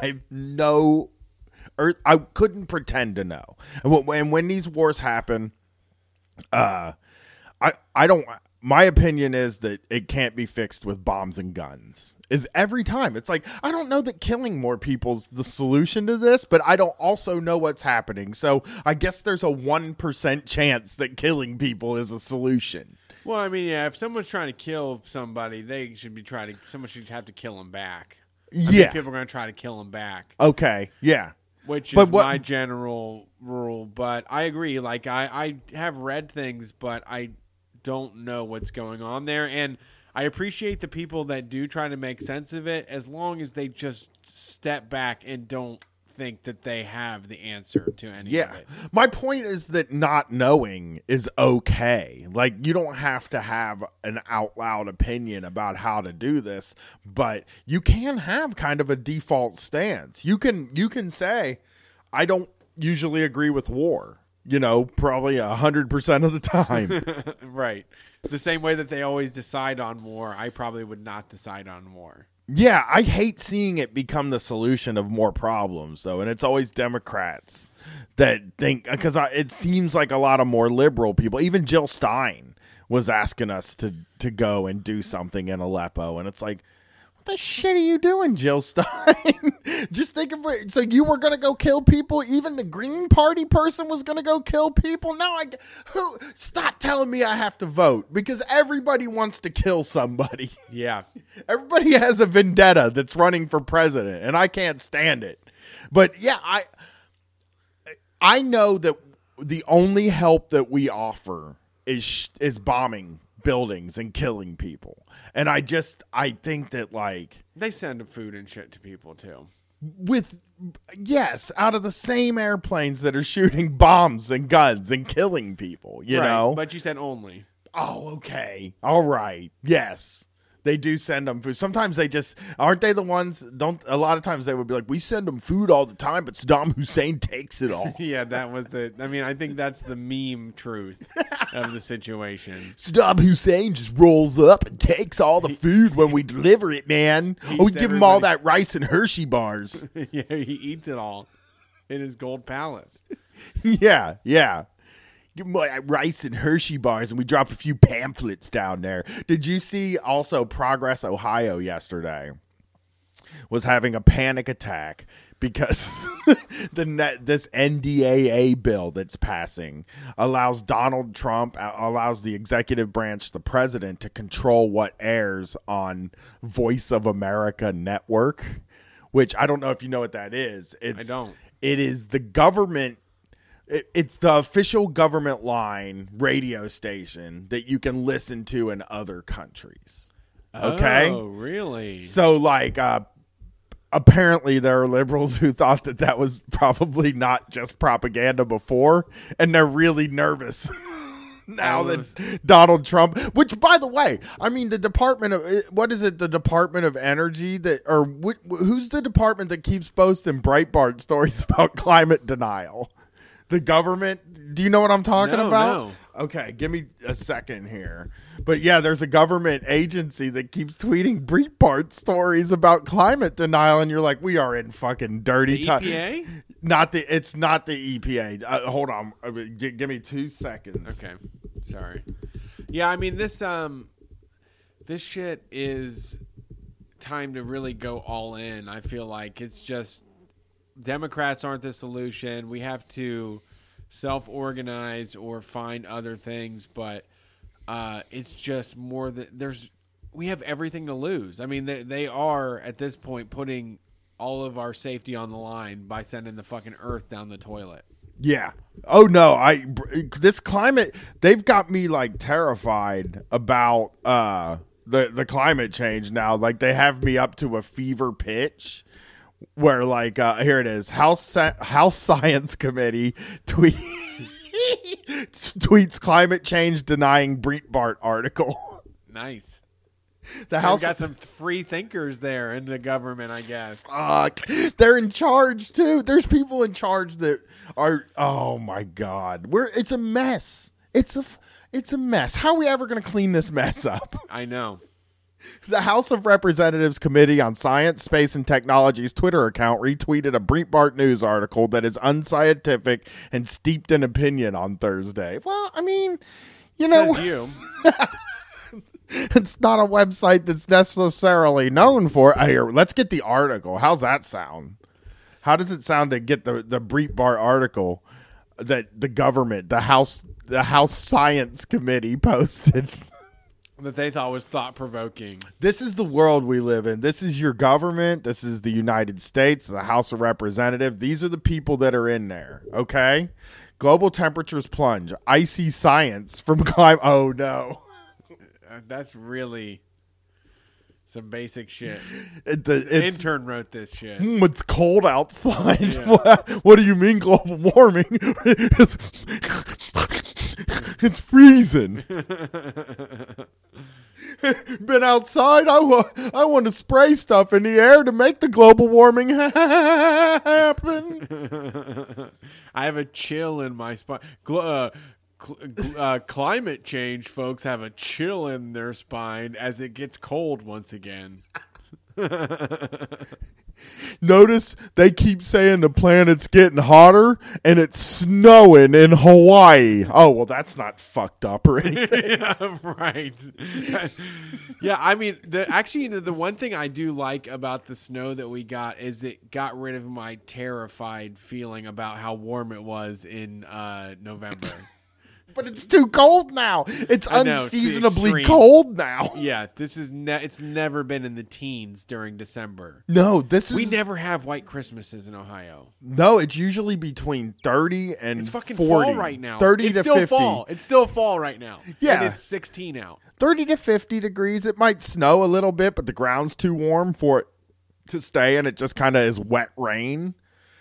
I couldn't pretend to know. And when these wars happen, I don't. My opinion is that it can't be fixed with bombs and guns. Is every time. It's like, I don't know that killing more people's the solution to this, but I don't also know what's happening. So I guess there's a 1% chance that killing people is a solution. Well, I mean, yeah, if someone's trying to kill somebody, someone should have to kill them back. I think people are going to try to kill them back. Okay, yeah. Which is my general rule. But I agree. Like, I have read things, but I don't know what's going on there. And I appreciate the people that do try to make sense of it, as long as they just step back and don't think that they have the answer to any of it. My point is that not knowing is okay. Like, you don't have to have an out loud opinion about how to do this, but you can have kind of a default stance. You can say, I don't usually agree with war, probably 100% of the time. Right. The same way that they always decide on war, I probably would not decide on war. Yeah, I hate seeing it become the solution of more problems, though, and it's always Democrats that think, because it seems like a lot of more liberal people, even Jill Stein was asking us to go and do something in Aleppo, and it's like, what the shit are you doing, Jill Stein? Just think of it. So you were going to go kill people? Even the Green Party person was going to go kill people? No, stop telling me I have to vote, because everybody wants to kill somebody. Yeah. Everybody has a vendetta that's running for president, and I can't stand it. But yeah, I know that the only help that we offer is bombing buildings and killing people. And I think that, like, they send food and shit to people too. Out of the same airplanes that are shooting bombs and guns and killing people, you know? But you said only. Oh, okay. All right. Yes. They do send them food. Sometimes aren't they the ones, a lot of times they would be like, we send them food all the time, but Saddam Hussein takes it all. Yeah, that was I think that's the meme truth of the situation. Saddam Hussein just rolls up and takes all the food when we deliver it, man. We give him all that rice and Hershey bars. Yeah, he eats it all in his gold palace. Yeah. Give them rice and Hershey bars, and we drop a few pamphlets down there. Did you see also Progress Ohio yesterday was having a panic attack because this NDAA bill that's passing allows Donald Trump, allows the executive branch, the president, to control what airs on Voice of America Network, which I don't know if you know what that is. I don't. It is the government. It's the official government line radio station that you can listen to in other countries. Okay? Oh, really? So, like, apparently there are liberals who thought that was probably not just propaganda before, and they're really nervous now that Donald Trump, which, by the way, I mean, the Department of, the Department of Energy, who's the department that keeps posting Breitbart stories about climate denial? The government. Do you know what I'm talking about? No. Okay, give me a second here. But yeah, there's a government agency that keeps tweeting Breitbart stories about climate denial, and you're like, we are in fucking dirty time. EPA? It's not the EPA. Hold on. Give me 2 seconds. Okay. Sorry. Yeah, I mean, this shit is time to really go all in. I feel like it's just Democrats aren't the solution. We have to self-organize or find other things, but it's just more that we have everything to lose. I mean, they are at this point putting all of our safety on the line by sending the fucking Earth down the toilet. Yeah. Oh no, this climate, they've got me like terrified about the climate change now. Like they have me up to a fever pitch where like here it is. House Science Committee tweets climate change denying Breitbart article. Nice. The House got some free thinkers there in the government, I guess. They're in charge too. There's people in charge that are. Oh my God, it's a mess. It's a mess. How are we ever going to clean this mess up? I know. The House of Representatives Committee on Science, Space, and Technology's Twitter account retweeted a Breitbart News article that is unscientific and steeped in opinion on Thursday. Well, I mean, Says you. It's not a website that's necessarily known for. Here, let's get the article. How's that sound? How does it sound to get the Breitbart article that the government, the House Science Committee posted? That they thought was thought-provoking. This is the world we live in. This is your government. This is the United States, the House of Representatives. These are the people that are in there, okay? Global temperatures plunge. Icy science from climate. Oh, no. That's really some basic shit. The intern wrote this shit. It's cold outside. Yeah. What do you mean global warming? It's freezing. Been outside. I want to spray stuff in the air to make the global warming happen. I have a chill in my spine. Climate change folks have a chill in their spine as it gets cold once again. Notice they keep saying the planet's getting hotter and it's snowing in Hawaii. Oh, well, that's not fucked up or anything. Yeah, right. Yeah, I mean, the one thing I do like about the snow that we got is it got rid of my terrified feeling about how warm it was in November. But it's too cold now. It's unseasonably cold now. Yeah, this is it's never been in the teens during December. No, we never have white Christmases in Ohio. No, it's usually between 30 and it's fucking 40. Fall right now. 30 it's to still 50. Fall. It's still fall right now. Yeah. And it's 16 out. 30 to 50 degrees. It might snow a little bit, but the ground's too warm for it to stay, and it just kind of is wet rain.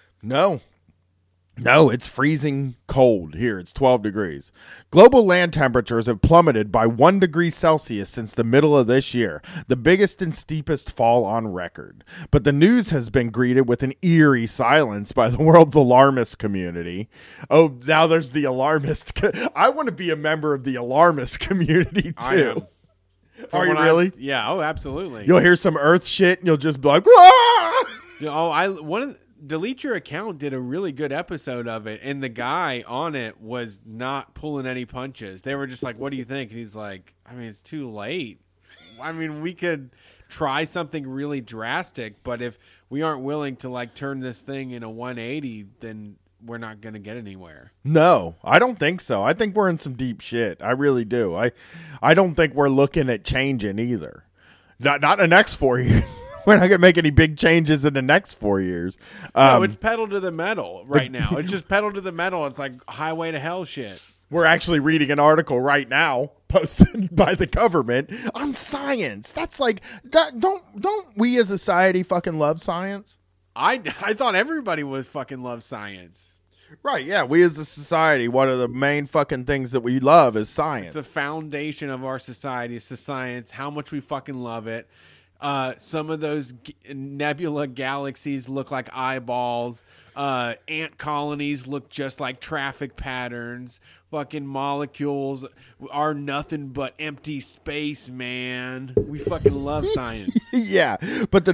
No, it's freezing cold here. It's 12 degrees. Global land temperatures have plummeted by 1 degree Celsius since the middle of this year, the biggest and steepest fall on record. But the news has been greeted with an eerie silence by the world's alarmist community. Oh, now there's the alarmist. I want to be a member of the alarmist community, too. I am. Are you really? Yeah, oh, absolutely. You'll hear some earth shit and you'll just be like, "Ah!" Delete Your Account did a really good episode of it, and the guy on it was not pulling any punches. They were just like, "What do you think?" And he's like, "I mean, it's too late. I mean, we could try something really drastic, but if we aren't willing to like turn this thing in a 180, then we're not going to get anywhere." No, I don't think so. I think we're in some deep shit. I really do. I don't think we're looking at changing either. Not in the next 4 years. We're not going to make any big changes in the next 4 years. No, it's pedal to the metal right now. It's just pedal to the metal. It's like highway to hell shit. We're actually reading an article right now posted by the government on science. That's like, don't we as a society fucking love science? I thought everybody was fucking love science. Right, yeah. We as a society, one of the main fucking things that we love is science. It's the foundation of our society is science, how much we fucking love it. Some of those nebula galaxies look like eyeballs. Ant colonies look just like traffic patterns. Fucking molecules are nothing but empty space, man. We fucking love science. Yeah, but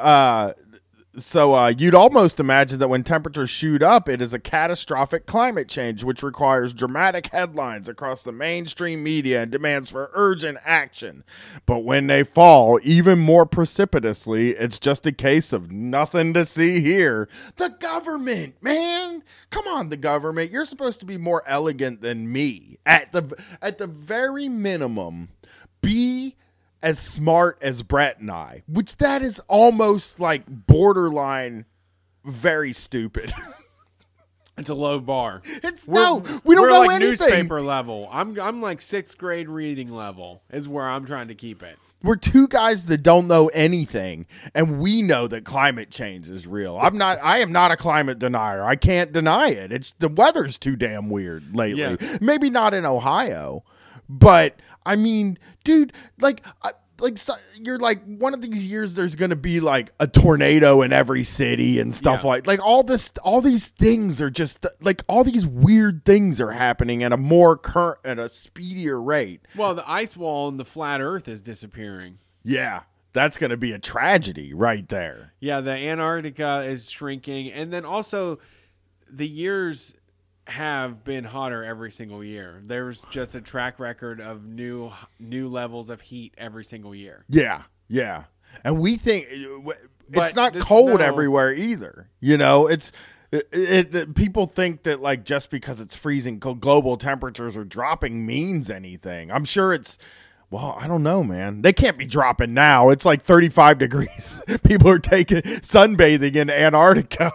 So you'd almost imagine that when temperatures shoot up, it is a catastrophic climate change, which requires dramatic headlines across the mainstream media and demands for urgent action. But when they fall even more precipitously, it's just a case of nothing to see here. The government, man. Come on, the government. You're supposed to be more elegant than me. At the very minimum, be as smart as Brett and I, which that is almost like borderline very stupid. It's a low bar. We don't know like anything. Newspaper level. I'm like 6th grade reading level is where I'm trying to keep it. We're two guys that don't know anything, and we know that climate change is real. I am not a climate denier. I can't deny it. It's the weather's too damn weird lately. Yeah. Maybe not in Ohio, but I mean, dude, you're like, one of these years there's going to be like a tornado in every city and stuff like all these things are just like, all these weird things are happening at a speedier rate. Well, the ice wall and the flat earth is disappearing. Yeah. That's going to be a tragedy right there. Yeah. The Antarctica is shrinking. And then also the years have been hotter every single year. There's just a track record of new levels of heat every single year. Yeah, yeah. And we think it's not cold everywhere either. You know, people think that like just because it's freezing, global temperatures are dropping means anything. I'm sure well, I don't know, man. They can't be dropping now. It's like 35 degrees. People are sunbathing in Antarctica.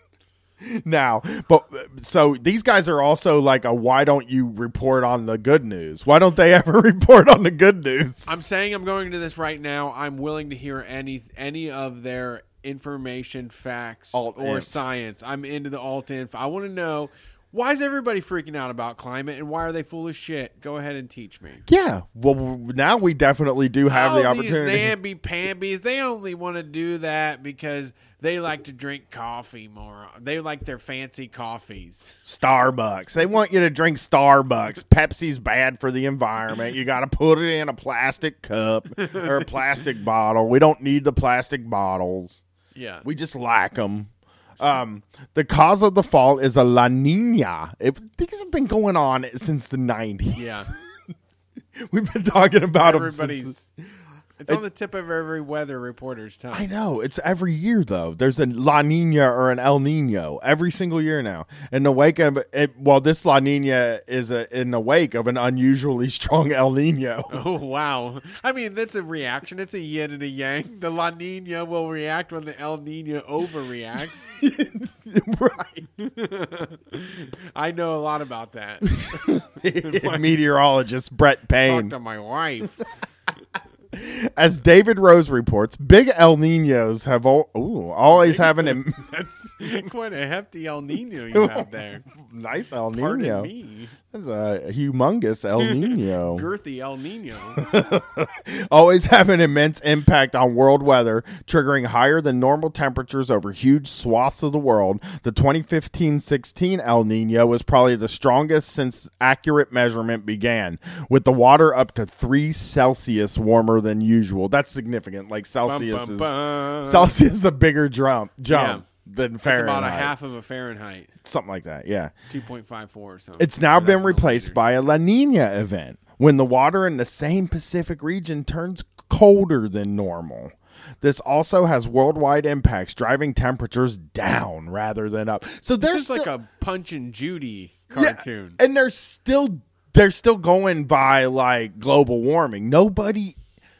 Now, but so these guys are also like why don't you report on the good news? Why don't they ever report on the good news? I'm saying I'm going to this right now. I'm willing to hear any of their information, facts, or science. I'm into the alt-inf. I want to know, why is everybody freaking out about climate, and why are they full of shit? Go ahead and teach me. Yeah, well, now we definitely do have the opportunity. These namby-pambies, they only want to do that because they like to drink coffee more. They like their fancy coffees. Starbucks. They want you to drink Starbucks. Pepsi's bad for the environment. You got to put it in a plastic cup or a plastic bottle. We don't need the plastic bottles. Yeah. We just lack them. The cause of the fall is a La Nina. These have been going on since the 90s. Yeah. We've been talking about them It's on the tip of every weather reporter's tongue. I know. It's every year, though. There's a La Nina or an El Nino every single year now. In the wake of this La Nina is in the wake of an unusually strong El Nino. Oh, wow. I mean, that's a reaction. It's a yin and a yang. The La Nina will react when the El Nino overreacts. Right. I know a lot about that. Meteorologist Brett Payne. Talk to my wife. As David Rose reports, big El Ninos have always having That's quite a hefty El Nino you have there. Nice El Nino. Pardon me. That's a humongous El Nino. Girthy El Nino. Always have an immense impact on world weather, triggering higher than normal temperatures over huge swaths of the world. The 2015-16 El Nino was probably the strongest since accurate measurement began, with the water up to 3 Celsius warmer than usual. That's significant. Like Celsius is a bigger jump. Yeah. Than Fahrenheit. It's about a half of a Fahrenheit. Something like that, yeah. 2.54 or something. It's now been replaced by a La Nina event, when the water in the same Pacific region turns colder than normal. This also has worldwide impacts, driving temperatures down rather than up. So there's like a Punch and Judy cartoon. Yeah, and they're still going by like global warming. Nobody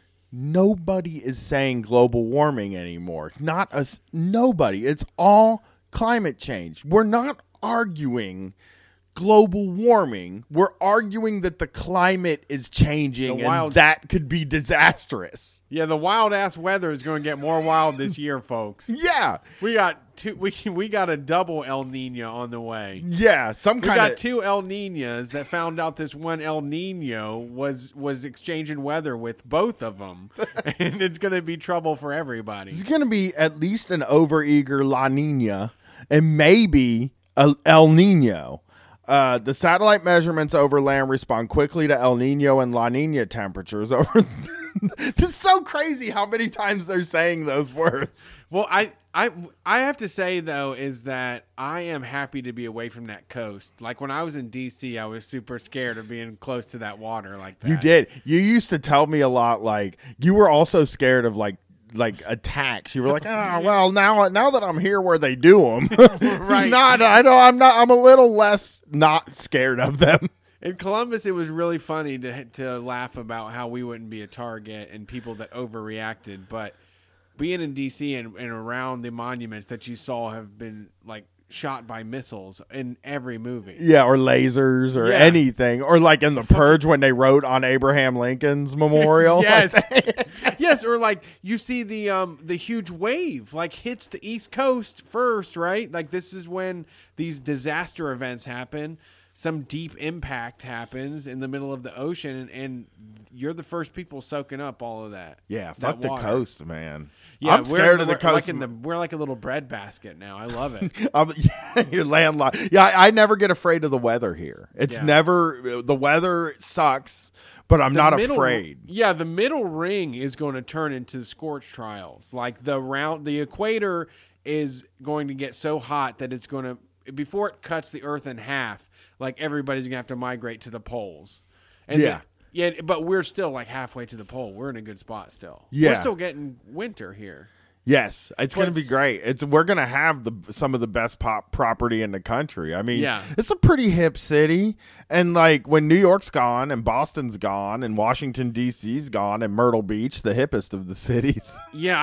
is saying global warming anymore. Not us. Nobody. It's all climate change. We're not arguing global warming. We're arguing that the climate is changing and that could be disastrous. Yeah, the wild ass weather is going to get more wild this year, folks. Yeah. We got we got a double El Nino on the way. Yeah, we got 2 El Ninas that found out this one El Nino was exchanging weather with both of them. And it's going to be trouble for everybody. It's going to be at least an overeager La Nina and maybe a El Nino. The satellite measurements over land respond quickly to El Nino and La Nina temperatures over. It's so crazy how many times they're saying those words. Well, I have to say, though, is that I am happy to be away from that coast. Like when I was in D.C., I was super scared of being close to that water like that. You did. You used to tell me a lot, like you were also scared of like attacks. You were like, oh well, now that I'm here where they do them, right? I'm a little less not scared of them. In Columbus, it was really funny to laugh about how we wouldn't be a target and people that overreacted. But being in D.C. and around the monuments that you saw have been like shot by missiles in every movie. Yeah, or lasers or anything. Or like in The Purge when they wrote on Abraham Lincoln's memorial. Yes. Yes, or like you see the huge wave like hits the East Coast first, right? Like this is when these disaster events happen. Some deep impact happens in the middle of the ocean, and you're the first people soaking up all of that. Yeah, fuck the coast, man. Yeah, I'm scared of the coast. We're like a little bread basket now. I love it. You're landlocked. Yeah, I never get afraid of the weather here. It's never the weather sucks, but I'm not afraid. Yeah, the middle ring is going to turn into scorch trials. Like the equator is going to get so hot that it's going to, before it cuts the earth in half, like everybody's gonna have to migrate to the poles. And but we're still like halfway to the pole. We're in a good spot still. Yeah, we're still getting winter here. Yes, it's going to be great. We're going to have some of the best property in the country. I mean, it's a pretty hip city, and like when New York's gone and Boston's gone and Washington D.C.'s gone and Myrtle Beach, the hippest of the cities. Yeah,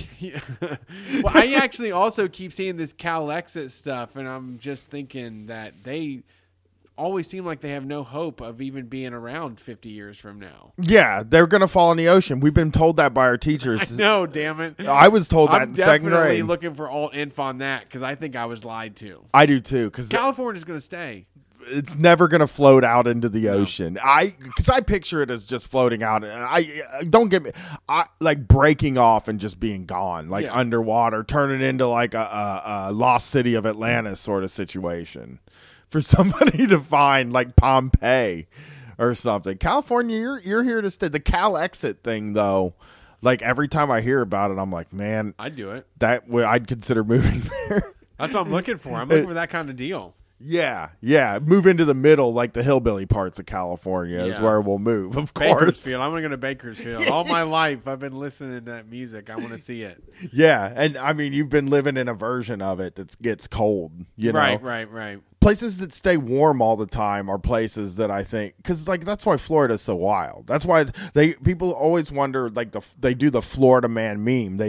well, I actually also keep seeing this CalExit stuff, and I'm just thinking that they always seem like they have no hope of even being around 50 years from now. Yeah, they're going to fall in the ocean. We've been told that by our teachers. No, damn it. I was told that in second grade. I'm definitely looking for alt-inf on that because I think I was lied to. I do too. Cause California's going to stay. It's never going to float out into the ocean. Because I picture it as just floating out. Don't get me. I like breaking off and just being gone, like underwater, turning into like a lost city of Atlantis sort of situation. For somebody to find like Pompeii or something. California, you're here to stay. The CalExit thing, though, like every time I hear about it, I'm like, man, I'd do it. I'd consider moving there. That's what I'm looking for. I'm looking for that kind of deal. Yeah. Move into the middle, like the hillbilly parts of California is where we'll move, of course. Bakersfield. I'm going to go to Bakersfield. All my life, I've been listening to that music. I want to see it. Yeah, and I mean, you've been living in a version of it that gets cold, you know? Right. Places that stay warm all the time are places that I think, because like that's why Florida's so wild. That's why people always wonder, like they do the Florida man meme.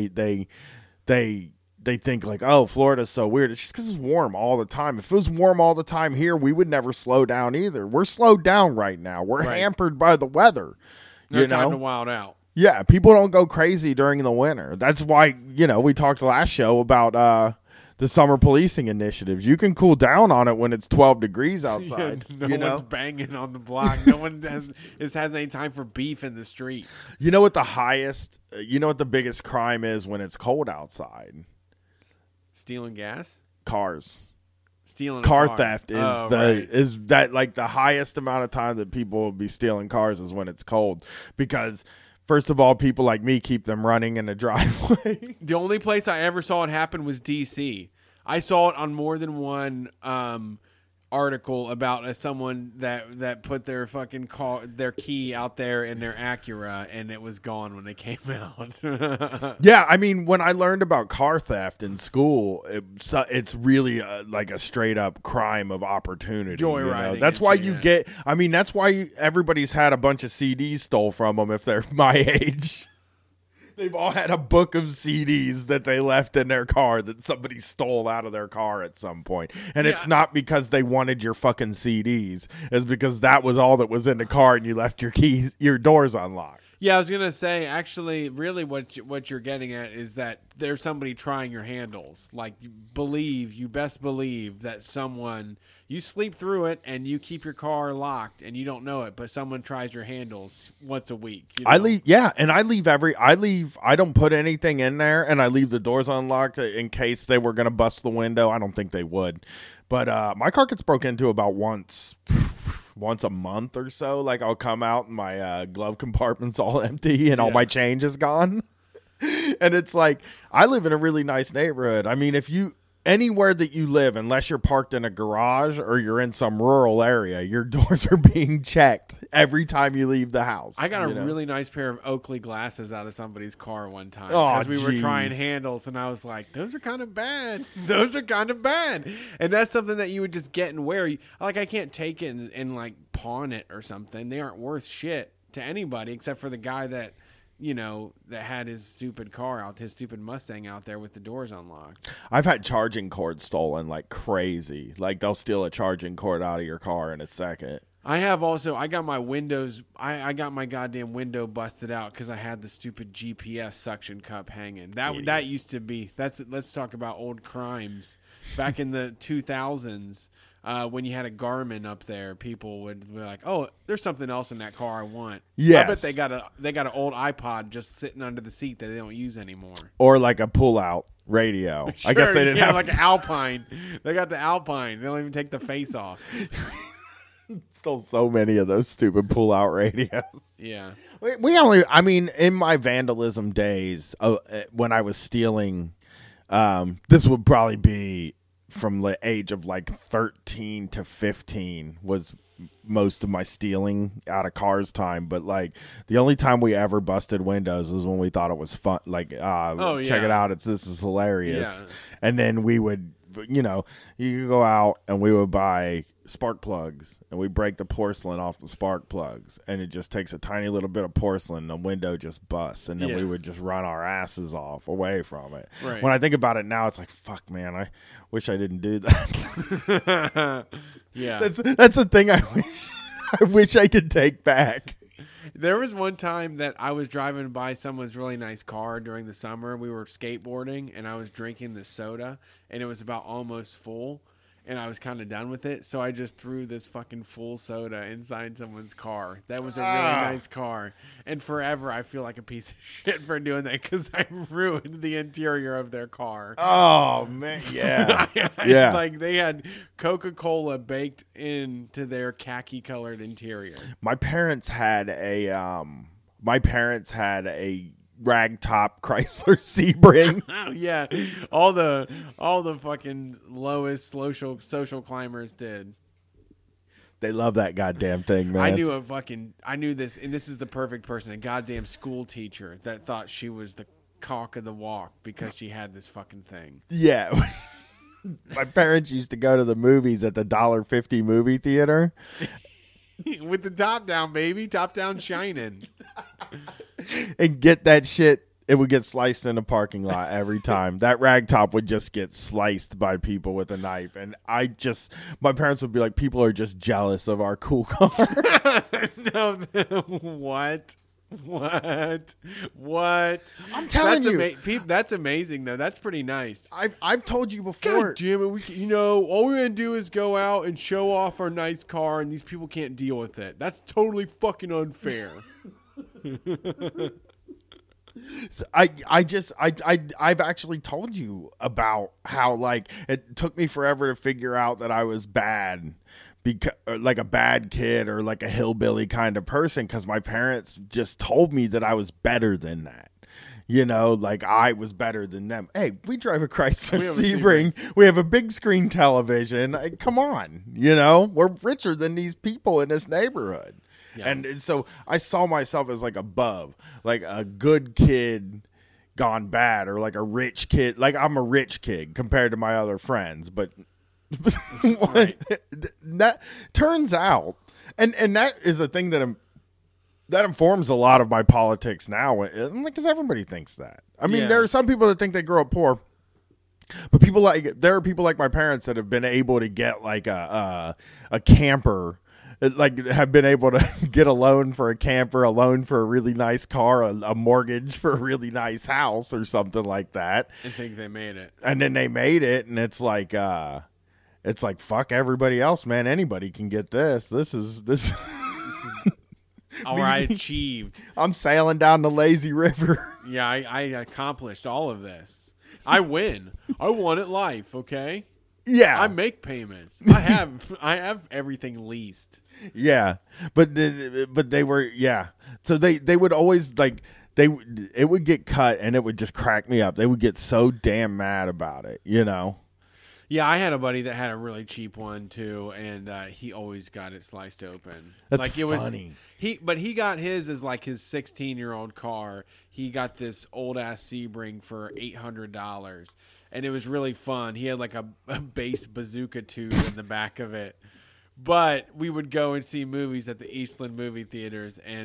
They think like, oh, Florida's so weird. It's just because it's warm all the time. If it was warm all the time here, we would never slow down either. We're slowed down right now. We're hampered by the weather. No time to wild out. Yeah, people don't go crazy during the winter. That's why, we talked last show about the summer policing initiatives. You can cool down on it when it's 12 degrees outside. No one's banging on the block. No one has any time for beef in the streets. You know what the biggest crime is when it's cold outside? Stealing gas? Cars. Stealing car a car. theft is that like the highest amount of time that people will be stealing cars is when it's cold, because first of all, people like me keep them running in the driveway. The only place I ever saw it happen was D.C. I saw it on more than one article about someone that put their fucking their key out there in their Acura, and it was gone when they came out. Yeah, I mean, when I learned about car theft in school, it's really like a straight up crime of opportunity. Joyriding. That's why that's why everybody's had a bunch of CDs stole from them if they're my age. They've all had a book of CDs that they left in their car that somebody stole out of their car at some point. And it's not because they wanted your fucking CDs. It's because that was all that was in the car and you left your doors unlocked. Yeah, I was going to say, actually, really what you're getting at is that there's somebody trying your handles. Like, you best believe that you sleep through it and you keep your car locked and you don't know it, but someone tries your handles once a week. I don't put anything in there, and I leave the doors unlocked in case they were going to bust the window. I don't think they would. But my car gets broken into about once a month or so. Like, I'll come out and my glove compartment's all empty and all my change is gone. And it's like, I live in a really nice neighborhood. I mean, anywhere that you live, unless you're parked in a garage or you're in some rural area, your doors are being checked every time you leave the house. I got a really nice pair of Oakley glasses out of somebody's car one time because we were trying handles, and I was like, those are kind of bad. Those are kind of bad. And that's something that you would just get and wear. I can't take it and like pawn it or something. They aren't worth shit to anybody except for the guy that that had his stupid car out, his stupid Mustang out there with the doors unlocked. I've had charging cords stolen like crazy. Like they'll steal a charging cord out of your car in a second. I have also. I got my windows. I got my goddamn window busted out because I had the stupid GPS suction cup hanging. That used to be. Let's talk about old crimes. Back in the 2000s, when you had a Garmin up there, people would be like, "Oh, there's something else in that car I want." Yes. I bet they got an old iPod just sitting under the seat that they don't use anymore. Or like a pull-out radio. Sure, I guess they didn't have like an Alpine. They got the Alpine. They don't even take the face off. Stole so many of those stupid pull-out radios. Yeah. In my vandalism days, when I was stealing, this would probably be from the age of like 13 to 15 was most of my stealing out of cars time. But like the only time we ever busted windows was when we thought it was fun. Like, check it out. This is hilarious. Yeah. And then we would, you could go out and we would buy spark plugs and we break the porcelain off the spark plugs and it just takes a tiny little bit of porcelain and the window just busts and then we would just run our asses off away from it. Right. When I think about it now, it's like, fuck, man, I wish I didn't do that. Yeah. That's a thing I wish I could take back. There was one time that I was driving by someone's really nice car during the summer. We were skateboarding, and I was drinking the soda, and it was about almost full, and I was kind of done with it. So I just threw this fucking full soda inside someone's car. That was a really nice car. And forever, I feel like a piece of shit for doing that because I ruined the interior of their car. Oh, man. Yeah. Yeah. Like they had Coca-Cola baked into their khaki-colored interior. My parents had a ragtop Chrysler Sebring. Oh yeah, all the fucking lowest social climbers did. They love that goddamn thing, man. I knew this, and this is the perfect person, a goddamn school teacher that thought she was the cock of the walk because she had this fucking thing. Yeah. My parents used to go to the movies at the $1.50 movie theater. With the top down, baby. Top down shining. And get that shit. It would get sliced in the parking lot every time. That rag top would just get sliced by people with a knife. And my parents would be like, people are just jealous of our cool car. No, what? I'm telling you. That's amazing, though. That's pretty nice. I've told you before. God damn it. All we're going to do is go out and show off our nice car, and these people can't deal with it. That's totally fucking unfair. So I've actually told you about how like it took me forever to figure out that I was bad, because like a bad kid or like a hillbilly kind of person, because my parents just told me that I was better than that. Like I was better than them. Hey, we drive a Chrysler Sebring. We have a big screen television. Come on, we're richer than these people in this neighborhood. Yeah. And so I saw myself as like above, like a good kid gone bad, or like a rich kid. Like I'm a rich kid compared to my other friends. But right. That turns out, and that is a thing that informs a lot of my politics now, because everybody thinks that. I mean, there are some people that think they grew up poor. But there are people like my parents that have been able to get like a camper, like have been able to get a loan for a camper, a loan for a really nice car, a mortgage for a really nice house or something like that. And think they made it. And then they made it, and it's like fuck everybody else, man. Anybody can get this. This is all I achieved. I'm sailing down the lazy river. Yeah, I accomplished all of this. I win. I won at life, okay? Yeah. I make payments. I have everything leased. Yeah. But they were, yeah. So they would always like it would get cut and it would just crack me up. They would get so damn mad about it, Yeah, I had a buddy that had a really cheap one too, and he always got it sliced open. That's like, it funny. He got his as like his 16-year-old car. He got this old ass Sebring for $800, and it was really fun. He had like a base bazooka tube in the back of it. But we would go and see movies at the Eastland movie theaters, and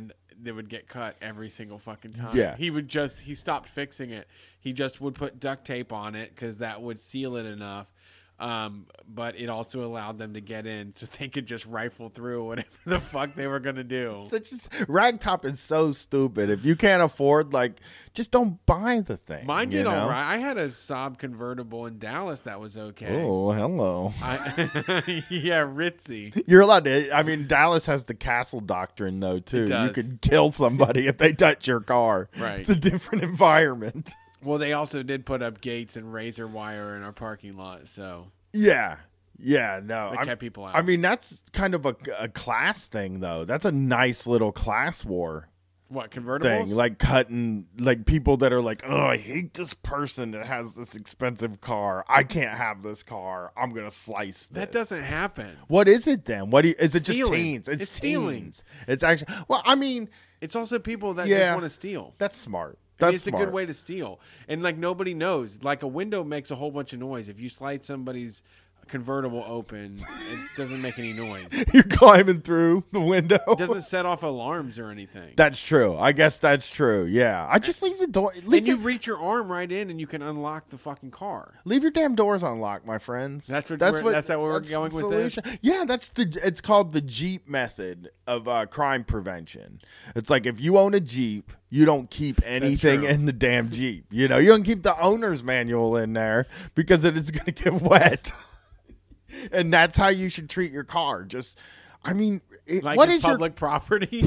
they would get cut every single fucking time. Yeah. He stopped fixing it. He just would put duct tape on it because that would seal it enough. But it also allowed them to get in so they could just rifle through whatever the fuck they were going to do. Ragtop is so stupid. If you can't afford, like, just don't buy the thing. Mine did all right. I had a Saab convertible in Dallas that was okay. Oh, hello. Yeah, ritzy. You're allowed to. I mean, Dallas has the castle doctrine, though, too. You could kill somebody if they touch your car. Right. It's a different environment. Well, they also did put up gates and razor wire in our parking lot, so yeah, no, they kept people out. I mean, that's kind of a class thing, though. That's a nice little class war. What, convertibles? Thing, like cutting, like people that are like, oh, I hate this person that has this expensive car. I can't have this car. I'm gonna slice this. That doesn't happen. What is it then? Is it stealing. just teens? It's stealing. Teens. It's actually, well, I mean, it's also people that just want to steal. That's smart. It's smart. A good way to steal. And like nobody knows. Like a window makes a whole bunch of noise. If you slide somebody's convertible open, it doesn't make any noise. You're climbing through the window. It doesn't set off alarms or anything. That's true. I guess that's true. Yeah. I just leave the door. You reach your arm right in and you can unlock the fucking car. Leave your damn doors unlocked, my friends. That's how we're going with this? Yeah, it's called the Jeep method of crime prevention. It's like if you own a Jeep, you don't keep anything in the damn Jeep. You know, you don't keep the owner's manual in there because it is going to get wet. And that's how you should treat your car. Just, I mean, like what is public property?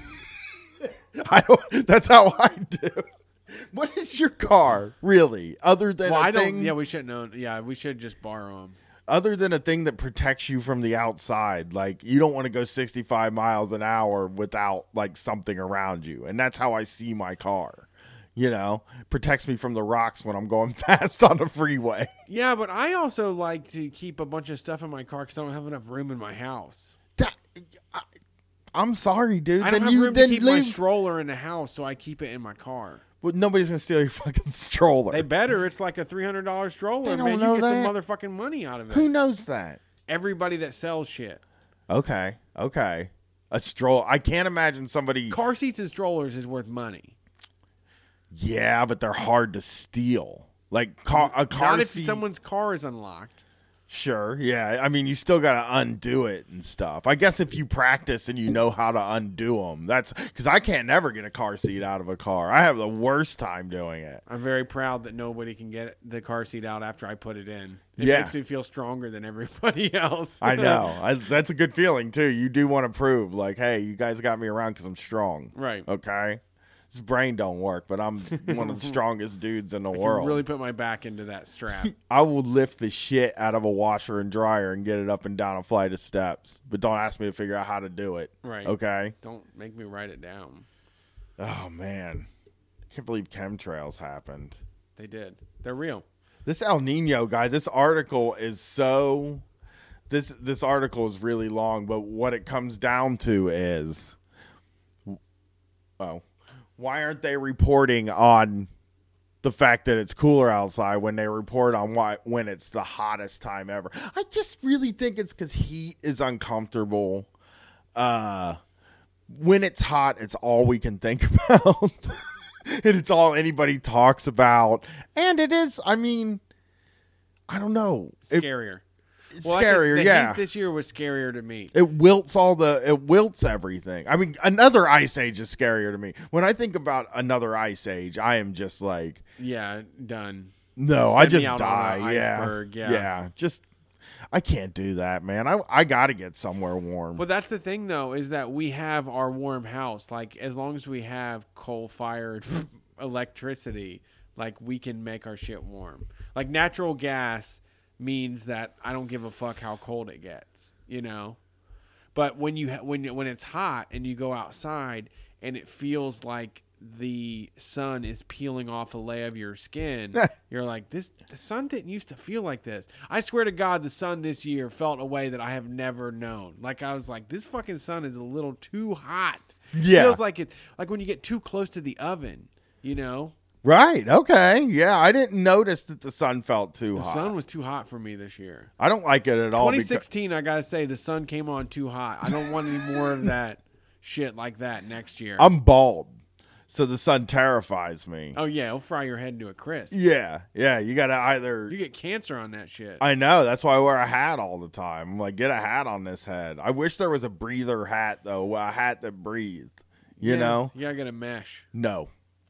That's how I do. What is your car really, other than a thing? Yeah, we shouldn't own. Yeah, we should just borrow them. Other than a thing that protects you from the outside, like you don't want to go 65 miles an hour without like something around you, and that's how I see my car. You know, protects me from the rocks when I'm going fast on the freeway. Yeah, but I also like to keep a bunch of stuff in my car because I don't have enough room in my house. I'm sorry, dude. I don't have room to keep my stroller in the house, so I keep it in my car. Well, nobody's going to steal your fucking stroller. They better. It's like a $300 stroller. They don't man. know You get that. some motherfucking money out of it. Who knows that? Everybody that sells shit. Okay. A stroller. I can't imagine somebody. Car seats and strollers is worth money. Yeah, but they're hard to steal. Like a car Not seat. if someone's car is unlocked. Sure, yeah. I mean, you still got to undo it and stuff. I guess if you practice and you know how to undo them, that's because I can't never get a car seat out of a car. I have the worst time doing it. I'm very proud that nobody can get the car seat out after I put it in. It Yeah. makes me feel stronger than everybody else. I know. That's a good feeling, too. You do want to prove, like, hey, you guys got me around because I'm strong. Right. Okay? This brain don't work, but I'm one of the strongest dudes in the I world. can really put my back into that strap. I will lift the shit out of a washer and dryer and get it up and down a flight of steps. But don't ask me to figure out how to do it. Right. Okay? Don't make me write it down. Oh, man. I can't believe chemtrails happened. They did. They're real. This El Nino guy, this article is so... This article is really long, but what it comes down to is... why aren't they reporting on the fact that it's cooler outside when they report on when it's the hottest time ever? I just really think it's because heat is uncomfortable. When it's hot, it's all we can think about. And it's all anybody talks about. And it is, I mean, I don't know. Scarier. It's scarier, the yeah. heat this year was scarier to me. It wilts everything. I mean, another ice age is scarier to me. When I think about another ice age, I am just like, yeah, done. No, Send I just me out die. on an iceberg, Yeah. Just I can't do that, man. I got to get somewhere warm. But that's the thing, though, is that we have our warm house. Like, as long as we have coal-fired electricity, like, we can make our shit warm. Like, natural gas means that I don't give a fuck how cold it gets, you know. But when it's hot and you go outside and it feels like the sun is peeling off a layer of your skin, you're like, the sun didn't used to feel like this. I swear to God, the sun this year felt a way that I have never known. Like, I was like, this fucking sun is a little too hot. Yeah. It feels like it, like when you get too close to the oven, you know. Right. Okay. Yeah. I didn't notice that the sun felt too hot. The sun was too hot for me this year. I don't like it at all. 2016, I gotta say, the sun came on too hot. I don't want any more of that shit like that next year. I'm bald, so the sun terrifies me. Oh yeah, it'll fry your head into a crisp. Yeah. You gotta either. You get cancer on that shit. I know. That's why I wear a hat all the time. I'm like, get a hat on this head. I wish there was a breather hat though, a hat that breathed. You know? You gotta get a mesh. No.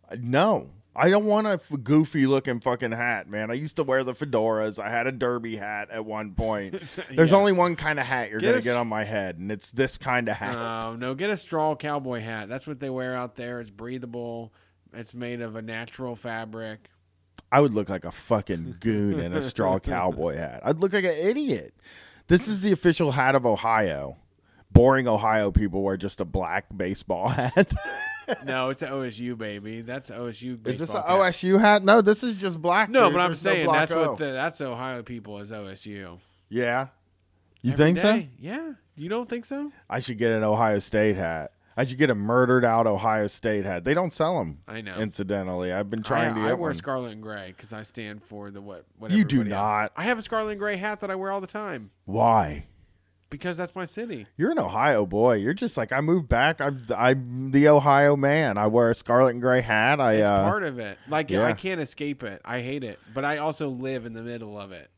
I don't want a goofy looking fucking hat, man. I used to wear the fedoras. I had a derby hat at one point. There's only one kind of hat you're going to get on my head, and it's this kind of hat. No, get a straw cowboy hat. That's what they wear out there. It's breathable. It's made of a natural fabric. I would look like a fucking goon in a straw cowboy hat. I'd look like an idiot. This is the official hat of Ohio. Boring Ohio people wear just a black baseball hat. No, it's an OSU, baby. That's OSU baseball. Is this an OSU hat? No, this is just black. No, dude. but I'm There's saying no that's black what that's Ohio people is OSU. Yeah. You Every think so? day. Yeah. You don't think so? I should get an Ohio State hat. I should get a murdered out Ohio State hat. They don't sell them. I know. Incidentally, I've been trying to get I wear one. scarlet and gray because I stand for the what You do everybody not. else. I have a scarlet and gray hat that I wear all the time Why? because that's my city. You're an Ohio boy. You're just like, I moved back. I'm the Ohio man. I wear a scarlet and gray hat. It's part of it. Like yeah. I can't escape it. I hate it, but I also live in the middle of it.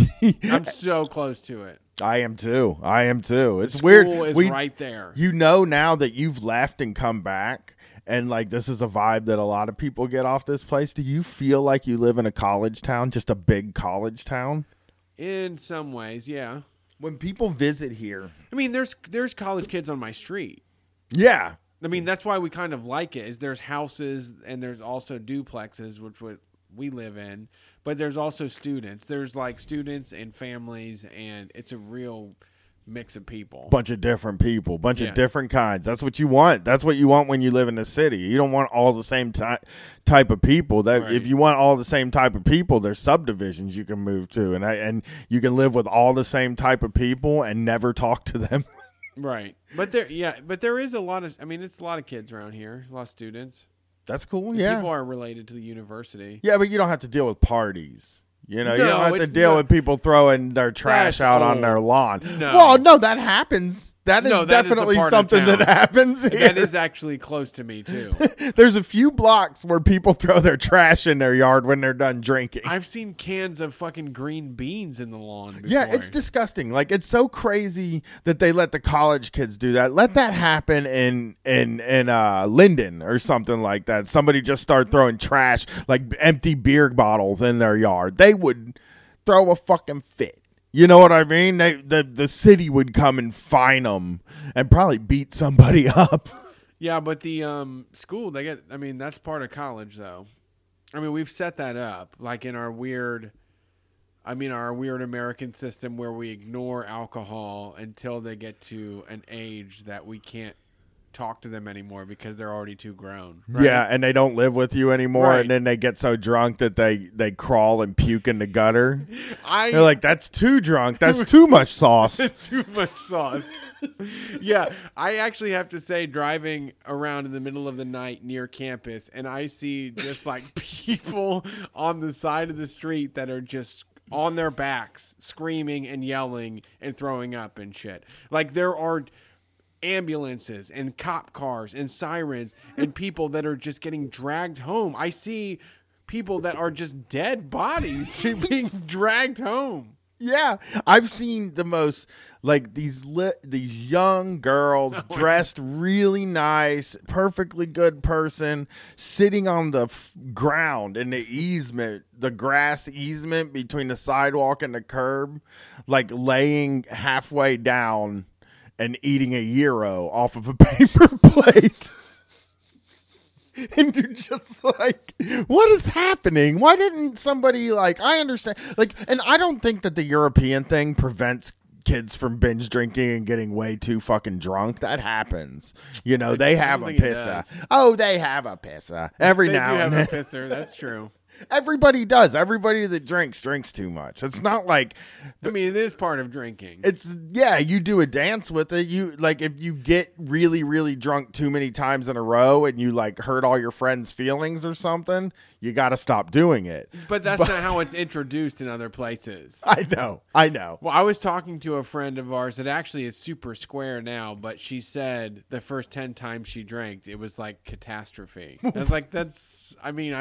I'm so close to it. I am too. It's School weird. is right there. You know now that you've left and come back, and like this is a vibe that a lot of people get off this place. Do you feel like you live in a college town, just a big college town? In some ways, yeah. When people visit here, I mean, there's college kids on my street. yeah. I mean, that's why we kind of like it. Is there's houses and there's also duplexes, which we live in, but there's also students. There's like students and families, and it's a real mix of people. Bunch of different people, bunch Yeah. of different kinds. That's what you want. That's what you want when you live in the city. You don't want all the same type of people. That Right. If you want all the same type of people, there's subdivisions you can move to, and you can live with all the same type of people and never talk to them. Right. But there is a lot of, I mean, it's a lot of kids around here, a lot of students. That's cool. Yeah. People are related to the university. Yeah, but you don't have to deal with parties. You know, you No, don't have to it's deal not- with people throwing their trash That's out on old. their lawn. No. Well, no, that happens. That is No, that is a definitely part of something that town. happens here. That is actually close to me, too. There's a few blocks where people throw their trash in their yard when they're done drinking. I've seen cans of fucking green beans in the lawn before. Yeah, it's disgusting. Like, it's so crazy that they let the college kids do that. Let that happen in Linden or something like that. Somebody just start throwing trash, like empty beer bottles in their yard. They would throw a fucking fit. You know what I mean? The city would come and fine them and probably beat somebody up. Yeah, but the school, that's part of college, though. I mean, we've set that up, like in our weird American system where we ignore alcohol until they get to an age that we can't talk to them anymore because they're already too grown. Right? Yeah, and they don't live with you anymore, Right. and then they get so drunk that they crawl and puke in the gutter. They're They're like, that's too drunk. That's too much sauce. It's too much sauce. Yeah, I actually have to say, driving around in the middle of the night near campus, and I see just like people on the side of the street that are just on their backs, screaming and yelling and throwing up and shit. Like there are ambulances and cop cars and sirens and people that are just getting dragged home. I see people that are just dead bodies being dragged home. Yeah, I've seen the most like these young girls dressed really nice, perfectly good person, sitting on the ground in the easement, the grass easement between the sidewalk and the curb, like laying halfway down and eating a gyro off of a paper plate. And you're just like, what is happening? Why didn't somebody, like, I understand, like, and I don't think that the European thing prevents kids from binge drinking and getting way too fucking drunk. That happens. You know, they have a think it pissa. does. Oh, they have a pissa every They now do and have then. a pisser. That's true. Everybody does. Everybody that drinks too much. It's not like, I mean, it is part of drinking. You do a dance with it. You like, if you get really, really drunk too many times in a row and you like hurt all your friends' feelings or something, you got to stop doing it. But that's not how it's introduced in other places. I know. Well, I was talking to a friend of ours that actually is super square now, but she said the first 10 times she drank, it was like catastrophe. I was like, that's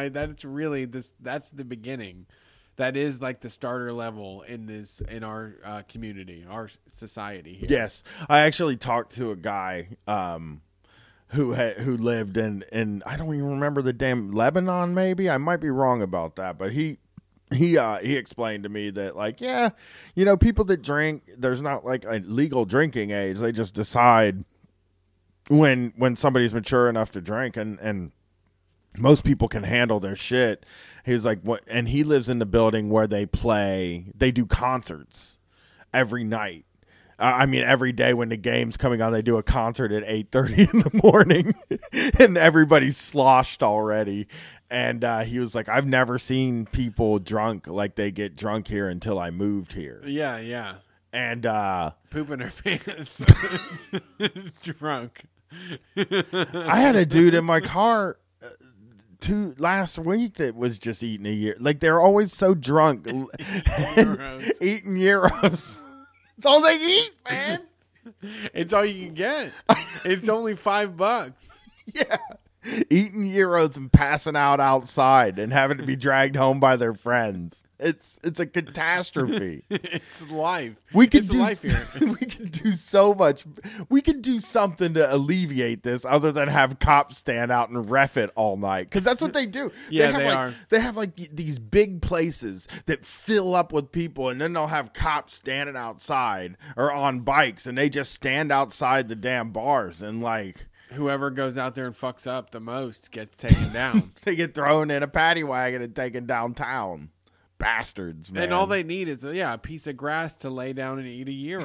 the beginning. That is like the starter level in our community, our society here. Yes. I actually talked to a guy who lived in I don't even remember the damn Lebanon, maybe. I might be wrong about that, but he explained to me that, like, yeah, people that drink, there's not like a legal drinking age. They just decide when somebody's mature enough to drink, and most people can handle their shit. He was like, what? And he lives in the building where they do concerts every night. Every day when the game's coming on, they do a concert at 8:30 in the morning, and everybody's sloshed already. And he was like, I've never seen people drunk like they get drunk here until I moved here. Yeah. And pooping their pants, drunk. I had a dude in my car last week that was just eating a year. Like, they're always so drunk, eating gyros. It's all they eat, man. It's all you can get. It's only $5. Yeah. Eating gyros and passing out outside and having to be dragged home by their friends. It's a catastrophe. It's life. We could do so much. We could do something to alleviate this other than have cops stand out and ref it all night, because that's what they do. Yeah, they have like these big places that fill up with people, and then they'll have cops standing outside or on bikes, and they just stand outside the damn bars, and like, whoever goes out there and fucks up the most gets taken down. They get thrown in a paddy wagon and taken downtown. Bastards, man. And all they need is a piece of grass to lay down and eat a gyro.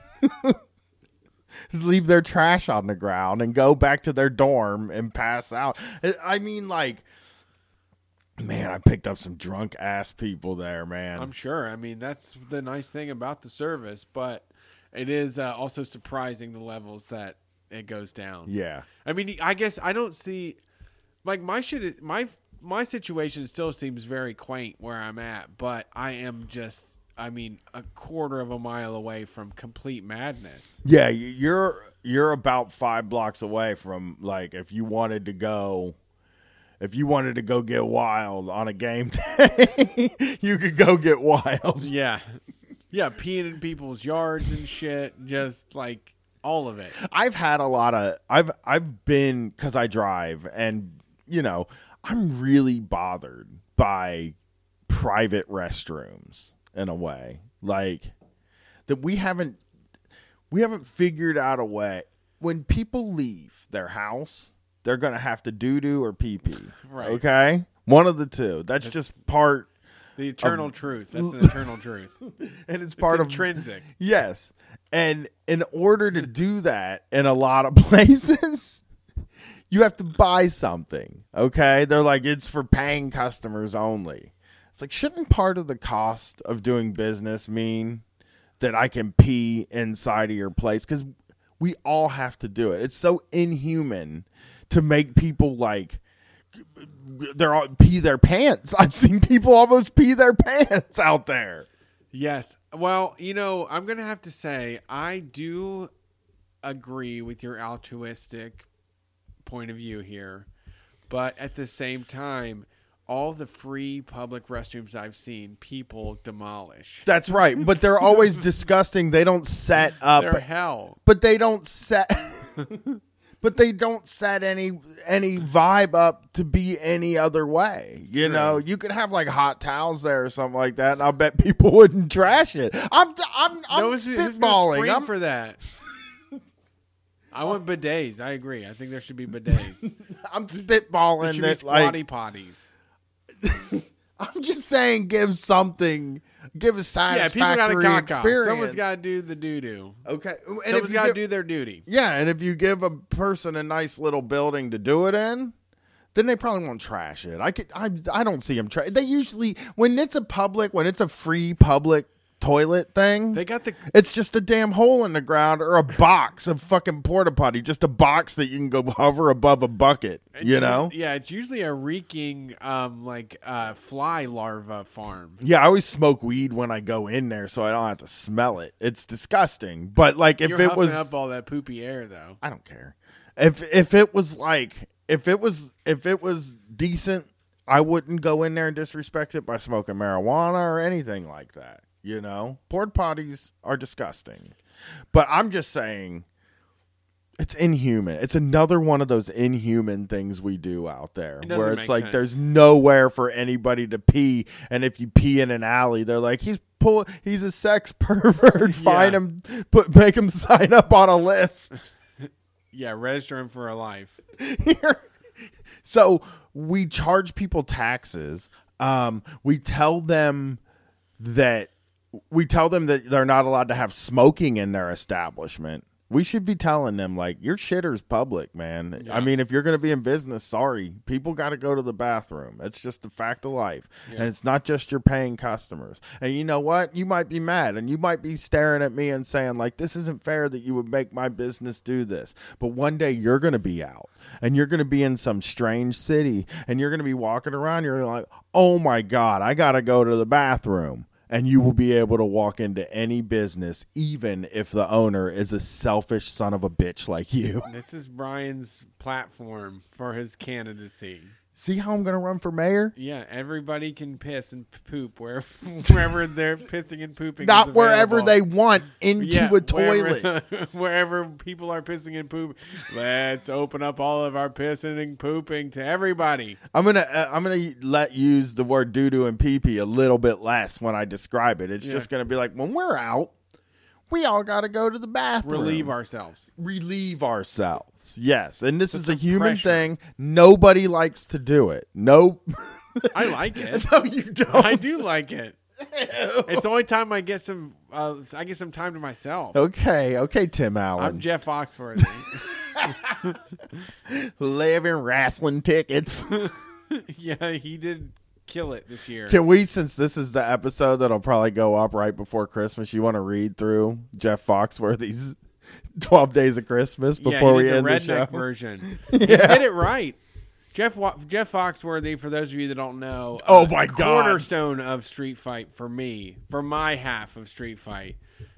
Leave their trash on the ground and go back to their dorm and pass out. I mean, like, man, I picked up some drunk ass people there, man. I'm sure. I mean, that's the nice thing about the service, but it is also surprising the levels that it goes down. Yeah. I mean, I guess I don't see, like, my situation still seems very quaint where I'm at, but I am just, a quarter of a mile away from complete madness. Yeah, you're about 5 blocks away from, like, if you wanted to go get wild on a game day, you could go get wild. Yeah. Yeah, peeing in people's yards and shit, just like all of it. I've had a lot of, I've been, because I drive, and, I'm really bothered by private restrooms in a way, like that we haven't figured out a way. When people leave their house, they're going to have to doo-doo or pee-pee. Right. Okay? One of the two. That's just part. The eternal truth. That's an eternal truth. And it's part of intrinsic. Yes. And in order to do that in a lot of places, you have to buy something, okay? They're like, it's for paying customers only. It's like, shouldn't part of the cost of doing business mean that I can pee inside of your place? Because we all have to do it. It's so inhuman to make people, like, pee their pants. I've seen people almost pee their pants out there. Yes. Well, I'm going to have to say, I do agree with your altruistic point of view here, but at the same time, all the free public restrooms I've seen, people demolish. That's right, but they're always disgusting. They don't set up. They're hell. But they don't set. But they don't set any vibe up to be any other way. You know, you could have like hot towels there or something like that, and I'll bet people wouldn't trash it. I'm spitballing. I'm for that. I want bidets. I agree. I think there should be bidets. I'm spitballing. There should be squatty potties. I'm just saying, give a satisfactory experience. Someone's got to do the doo-doo. Okay. And someone's got to do their duty. Yeah, and if you give a person a nice little building to do it in, then they probably won't trash it. I don't see them trash. They usually, when it's a free public toilet thing, They got the it's just a damn hole in the ground or a box of fucking porta potty, just a box that you can go hover above a bucket. Yeah, it's usually a reeking fly larva farm. Yeah, I always smoke weed when I go in there, so I don't have to smell it. It's disgusting. But like, if You're it huffing was, up all that poopy air, though. I don't care. If it was decent, I wouldn't go in there and disrespect it by smoking marijuana or anything like that. Porta potties are disgusting. But I'm just saying, it's inhuman. It's another one of those inhuman things we do out there, where it's like there's nowhere for anybody to pee, and if you pee in an alley, they're like, he's a sex pervert. Find him, make him sign up on a list. Yeah, register him for a life. So we charge people taxes. We tell them that they're not allowed to have smoking in their establishment. We should be telling them, like, your shitter's public, man. Yeah. I mean, if you're going to be in business, sorry, people got to go to the bathroom. It's just a fact of life. Yeah. And it's not just your paying customers. And you know what? You might be mad, and you might be staring at me and saying, like, this isn't fair that you would make my business do this. But one day you're going to be out, and you're going to be in some strange city, and you're going to be walking around. You're like, oh, my God, I got to go to the bathroom. And you will be able to walk into any business, even if the owner is a selfish son of a bitch like you. This is Brian's platform for his candidacy. See how I'm going to run for mayor? Yeah, everybody can piss and poop wherever they're pissing and pooping. Not wherever they want, into a toilet. Wherever people are pissing and pooping. Let's open up all of our pissing and pooping to everybody. I'm gonna use the word doo-doo and pee-pee a little bit less when I describe it. It's just going to be like, when we're out, we all got to go to the bathroom. Relieve ourselves. Yes. And this is a human thing. Nobody likes to do it. No. I like it. No, you don't. I do like it. It's the only time I get some time to myself. Okay, Tim Allen. I'm Jeff Foxworthy. Living wrestling tickets. Yeah, he did kill it this year. Can we, since this is the episode that'll probably go up right before Christmas, you want to read through Jeff Foxworthy's 12 Days of Christmas before we end the show? The redneck version. He did it right. Jeff Foxworthy, for those of you that don't know, my God, cornerstone of Street Fight for me, for my half of Street Fight.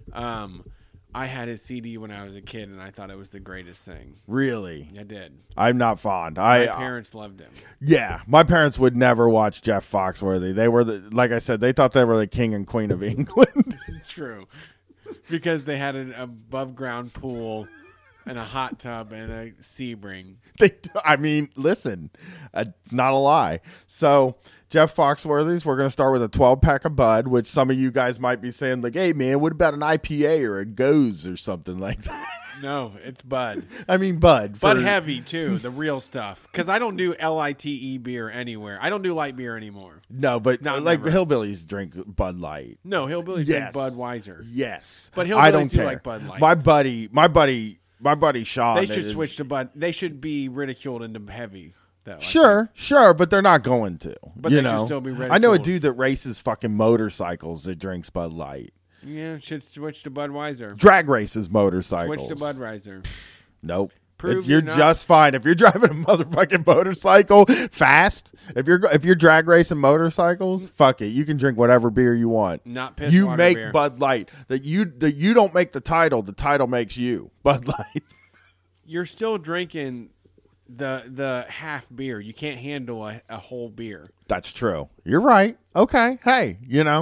I had his CD when I was a kid, and I thought it was the greatest thing. Really? I did. I'm not fond. My parents loved him. Yeah, my parents would never watch Jeff Foxworthy. They were, like I said, they thought they were the king and queen of England. True. Because they had an above-ground pool and a hot tub and a Sebring. Listen, it's not a lie. So, Jeff Foxworthy's, we're going to start with a 12-pack of Bud, which some of you guys might be saying, like, hey, man, what about an IPA or a Goes or something like that? No, it's Bud. Bud. Bud Heavy, too, the real stuff. Because I don't do LITE beer anywhere. I don't do light beer anymore. No, but hillbillies drink Bud Light. No, hillbillies drink Budweiser. Yes. But hillbillies do like Bud Light. My buddy Sean. They should switch to Bud. They should be ridiculed into heavy. Sure, but they're not going to. But they should still be ridiculed. I know a dude that races fucking motorcycles that drinks Bud Light. Yeah, should switch to Budweiser. Drag races motorcycles. Switch to Budweiser. Nope. You're just fine if you're driving a motherfucking motorcycle fast. If you're drag racing motorcycles, fuck it. You can drink whatever beer you want. Not piss you water make beer. Bud Light. That you don't make the title. The title makes you Bud Light. You're still drinking the half beer. You can't handle a whole beer. That's true. You're right. Okay. Hey,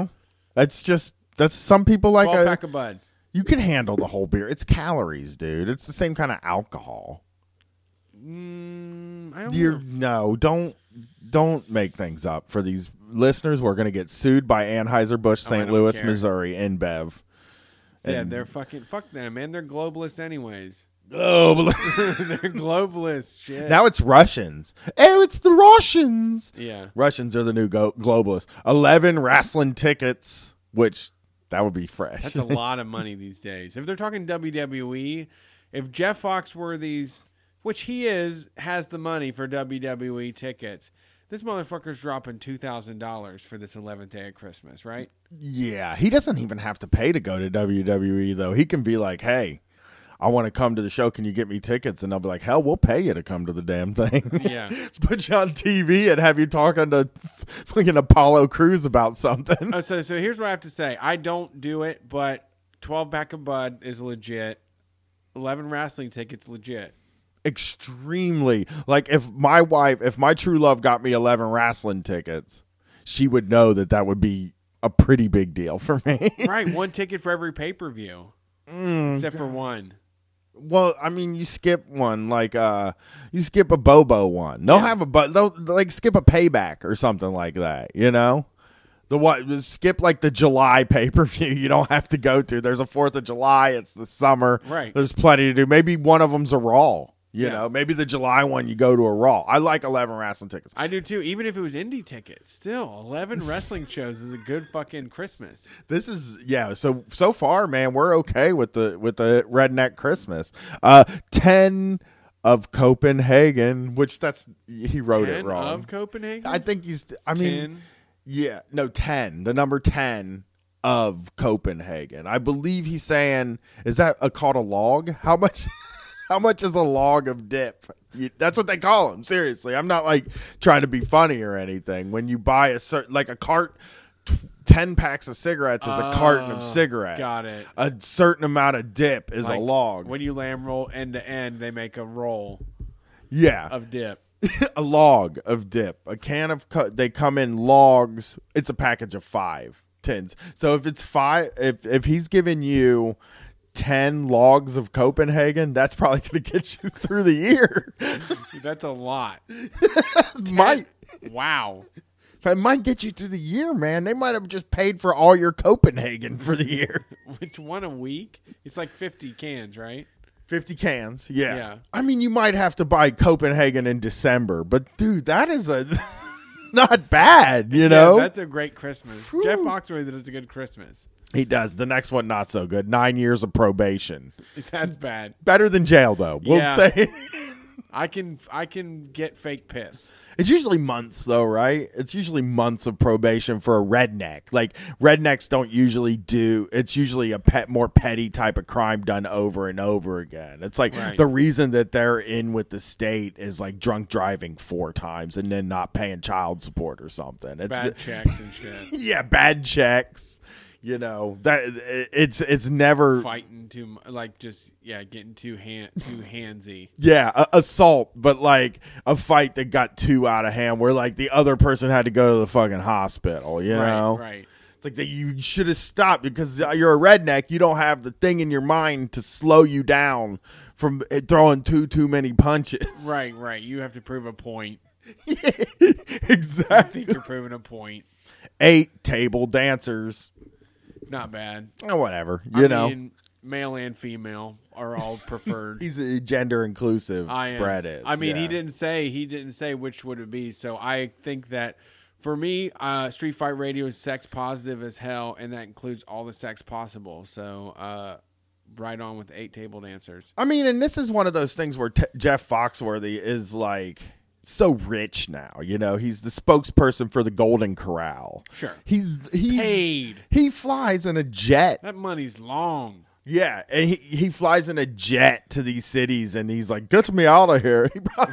that's some people like 12-pack of Bud. You can handle the whole beer. It's calories, dude. It's the same kind of alcohol. I don't know. No, don't make things up for these listeners. We're going to get sued by Anheuser-Busch St. Louis, Missouri, InBev. Yeah, they're fuck them, man. They're globalists anyways. They're globalists. Shit. Now it's Russians. Oh, it's the Russians. Yeah. Russians are the new globalists. 11 wrestling tickets, which that would be fresh. That's a lot of money these days. If they're talking WWE, if Jeff Foxworthy's which he has the money for WWE tickets. This motherfucker's dropping $2,000 for this 11th day of Christmas, right? Yeah, he doesn't even have to pay to go to WWE, though. He can be like, hey, I want to come to the show. Can you get me tickets? And they'll be like, hell, we'll pay you to come to the damn thing. Yeah. Put you on TV and have you talking to fucking Apollo Crews about something. Oh, so here's what I have to say. I don't do it, but 12 Pack of Bud is legit. 11 wrestling tickets legit. Extremely. Like, if my true love got me 11 wrestling tickets, she would know that would be a pretty big deal for me. Right, one ticket for every pay-per-view. Except for one. Well, I mean, you skip one, like you skip a Bobo one. They'll have they'll like skip a Payback or something like that, you know? Skip like the July pay-per-view you don't have to go to. There's a 4th of July, it's the summer. Right. There's plenty to do. Maybe one of them's a Raw. You know, maybe the July one you go to a Raw. I like 11 wrestling tickets. I do too. Even if it was indie tickets, still 11 wrestling shows is a good fucking Christmas. This is So far, man, we're okay with the redneck Christmas. 10 of Copenhagen, which he wrote it wrong. 10 of Copenhagen. I think 10? Yeah, no, 10. The number 10 of Copenhagen. I believe he's saying, is that called a log? How much? How much is a log of dip? That's what they call them. Seriously, I'm not like trying to be funny or anything. When you buy a cart, 10 packs of cigarettes is a carton of cigarettes. Got it. A certain amount of dip is a log. When you lamb roll end to end, they make a roll. Yeah, of dip. A log of dip. A can of they come in logs. It's a package of 5 tins. So if it's 5, if he's giving you 10 logs of Copenhagen, that's probably going to get you through the year. That's a lot. Wow. So it might get you through the year, man. They might have just paid for all your Copenhagen for the year. Which one a week? It's like 50 cans, right? 50 cans, yeah. I mean, you might have to buy Copenhagen in December, but dude, that is not bad, you know? That's a great Christmas. Whew. Jeff Foxworthy does a good Christmas. He does. The next one, not so good. 9 years of probation. That's bad. Better than jail, though. We'll say. I can get fake piss. It's usually months, though, right? It's usually months of probation for a redneck. Like, rednecks don't usually do. It's usually a more petty type of crime done over and over again. It's like the reason that they're in with the state is like drunk driving 4 times and then not paying child support or something. It's bad checks and shit. Yeah, bad checks. You know, that it's never fighting too, like just getting too handsy. Yeah, assault, but like a fight that got too out of hand, where like the other person had to go to the fucking hospital. You know, right? It's like that you should have stopped because you're a redneck. You don't have the thing in your mind to slow you down from throwing too many punches. Right. You have to prove a point. Yeah, exactly. I think you're proving a point. 8 table dancers. Not bad. Oh, whatever. I mean, male and female are all preferred. He's a gender inclusive. Brad is. I mean, he didn't say which would it be. So I think that for me, Street Fight Radio is sex positive as hell, and that includes all the sex possible. So right on with 8 table dancers. I mean, and this is one of those things where Jeff Foxworthy is like so rich now, you know. He's the spokesperson for the Golden Corral. Sure. He's paid. He flies in a jet. That money's long. Yeah, and he flies in a jet to these cities, and he's like, "Get me out of here."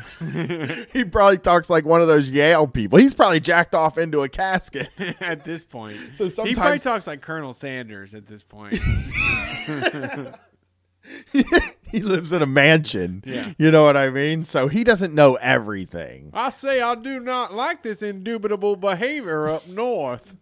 He probably talks like one of those Yale people. He's probably jacked off into a casket at this point. So sometimes he probably talks like Colonel Sanders at this point. He lives in a mansion. Yeah. You know what I mean? So he doesn't know everything. I say I do not like this indubitable behavior up north.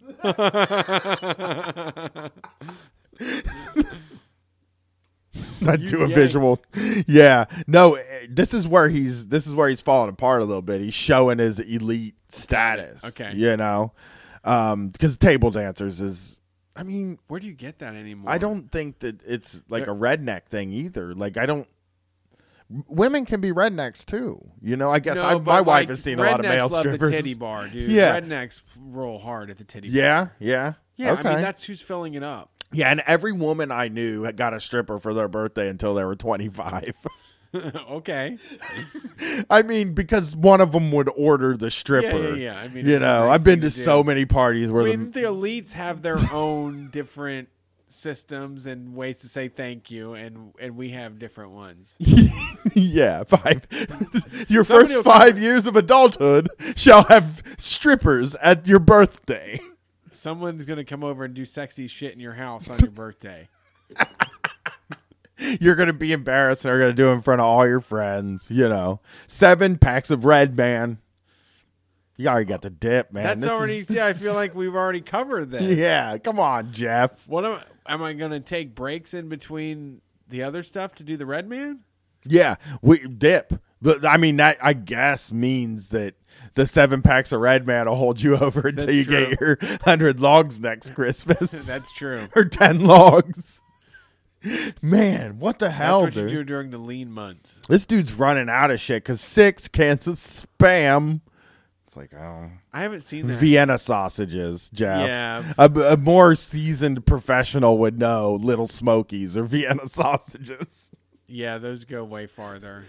I do a visual. Yeah. No, this is where he's falling apart a little bit. He's showing his elite status. Okay. You know? Because table dancers is, I mean, where do you get that anymore? I don't think that it's like a redneck thing either. Like, women can be rednecks too. You know, I guess my wife has seen a lot of male strippers. Love the titty bar, dude. Yeah. Rednecks roll hard at the titty bar. Yeah. Yeah, okay. I mean, that's who's filling it up. Yeah, and every woman I knew got a stripper for their birthday until they were 25. Okay. I mean, because one of them would order the stripper. Yeah. I mean, You it's a know, nice I've been thing to do. so many parties where I mean, the elites have their own different systems and ways to say thank you, and we have different ones. yeah, 5. Your Somebody first will 5 years of adulthood shall have strippers at your birthday. Someone's gonna come over and do sexy shit in your house on your birthday. You're going to be embarrassed and are going to do it in front of all your friends, you know. 7 packs of Red Man. You already got the dip, man. That's This already. is- I feel like we've already covered this. Yeah, come on, Jeff. What am I gonna take breaks in between the other stuff to do the Red Man? Yeah, we dip. But I mean, that I guess means that the 7 packs of Red Man will hold you over until That's you true. get your 100 logs next Christmas. That's true. Or 10 logs. Man, what the hell, That's what dude? you do during the lean months. This dude's running out of shit because 6 cans of Spam. It's like, oh. I haven't seen that. Vienna sausages, Jeff. Yeah. A more seasoned professional would know Little Smokies or Vienna sausages. Yeah, those go way farther.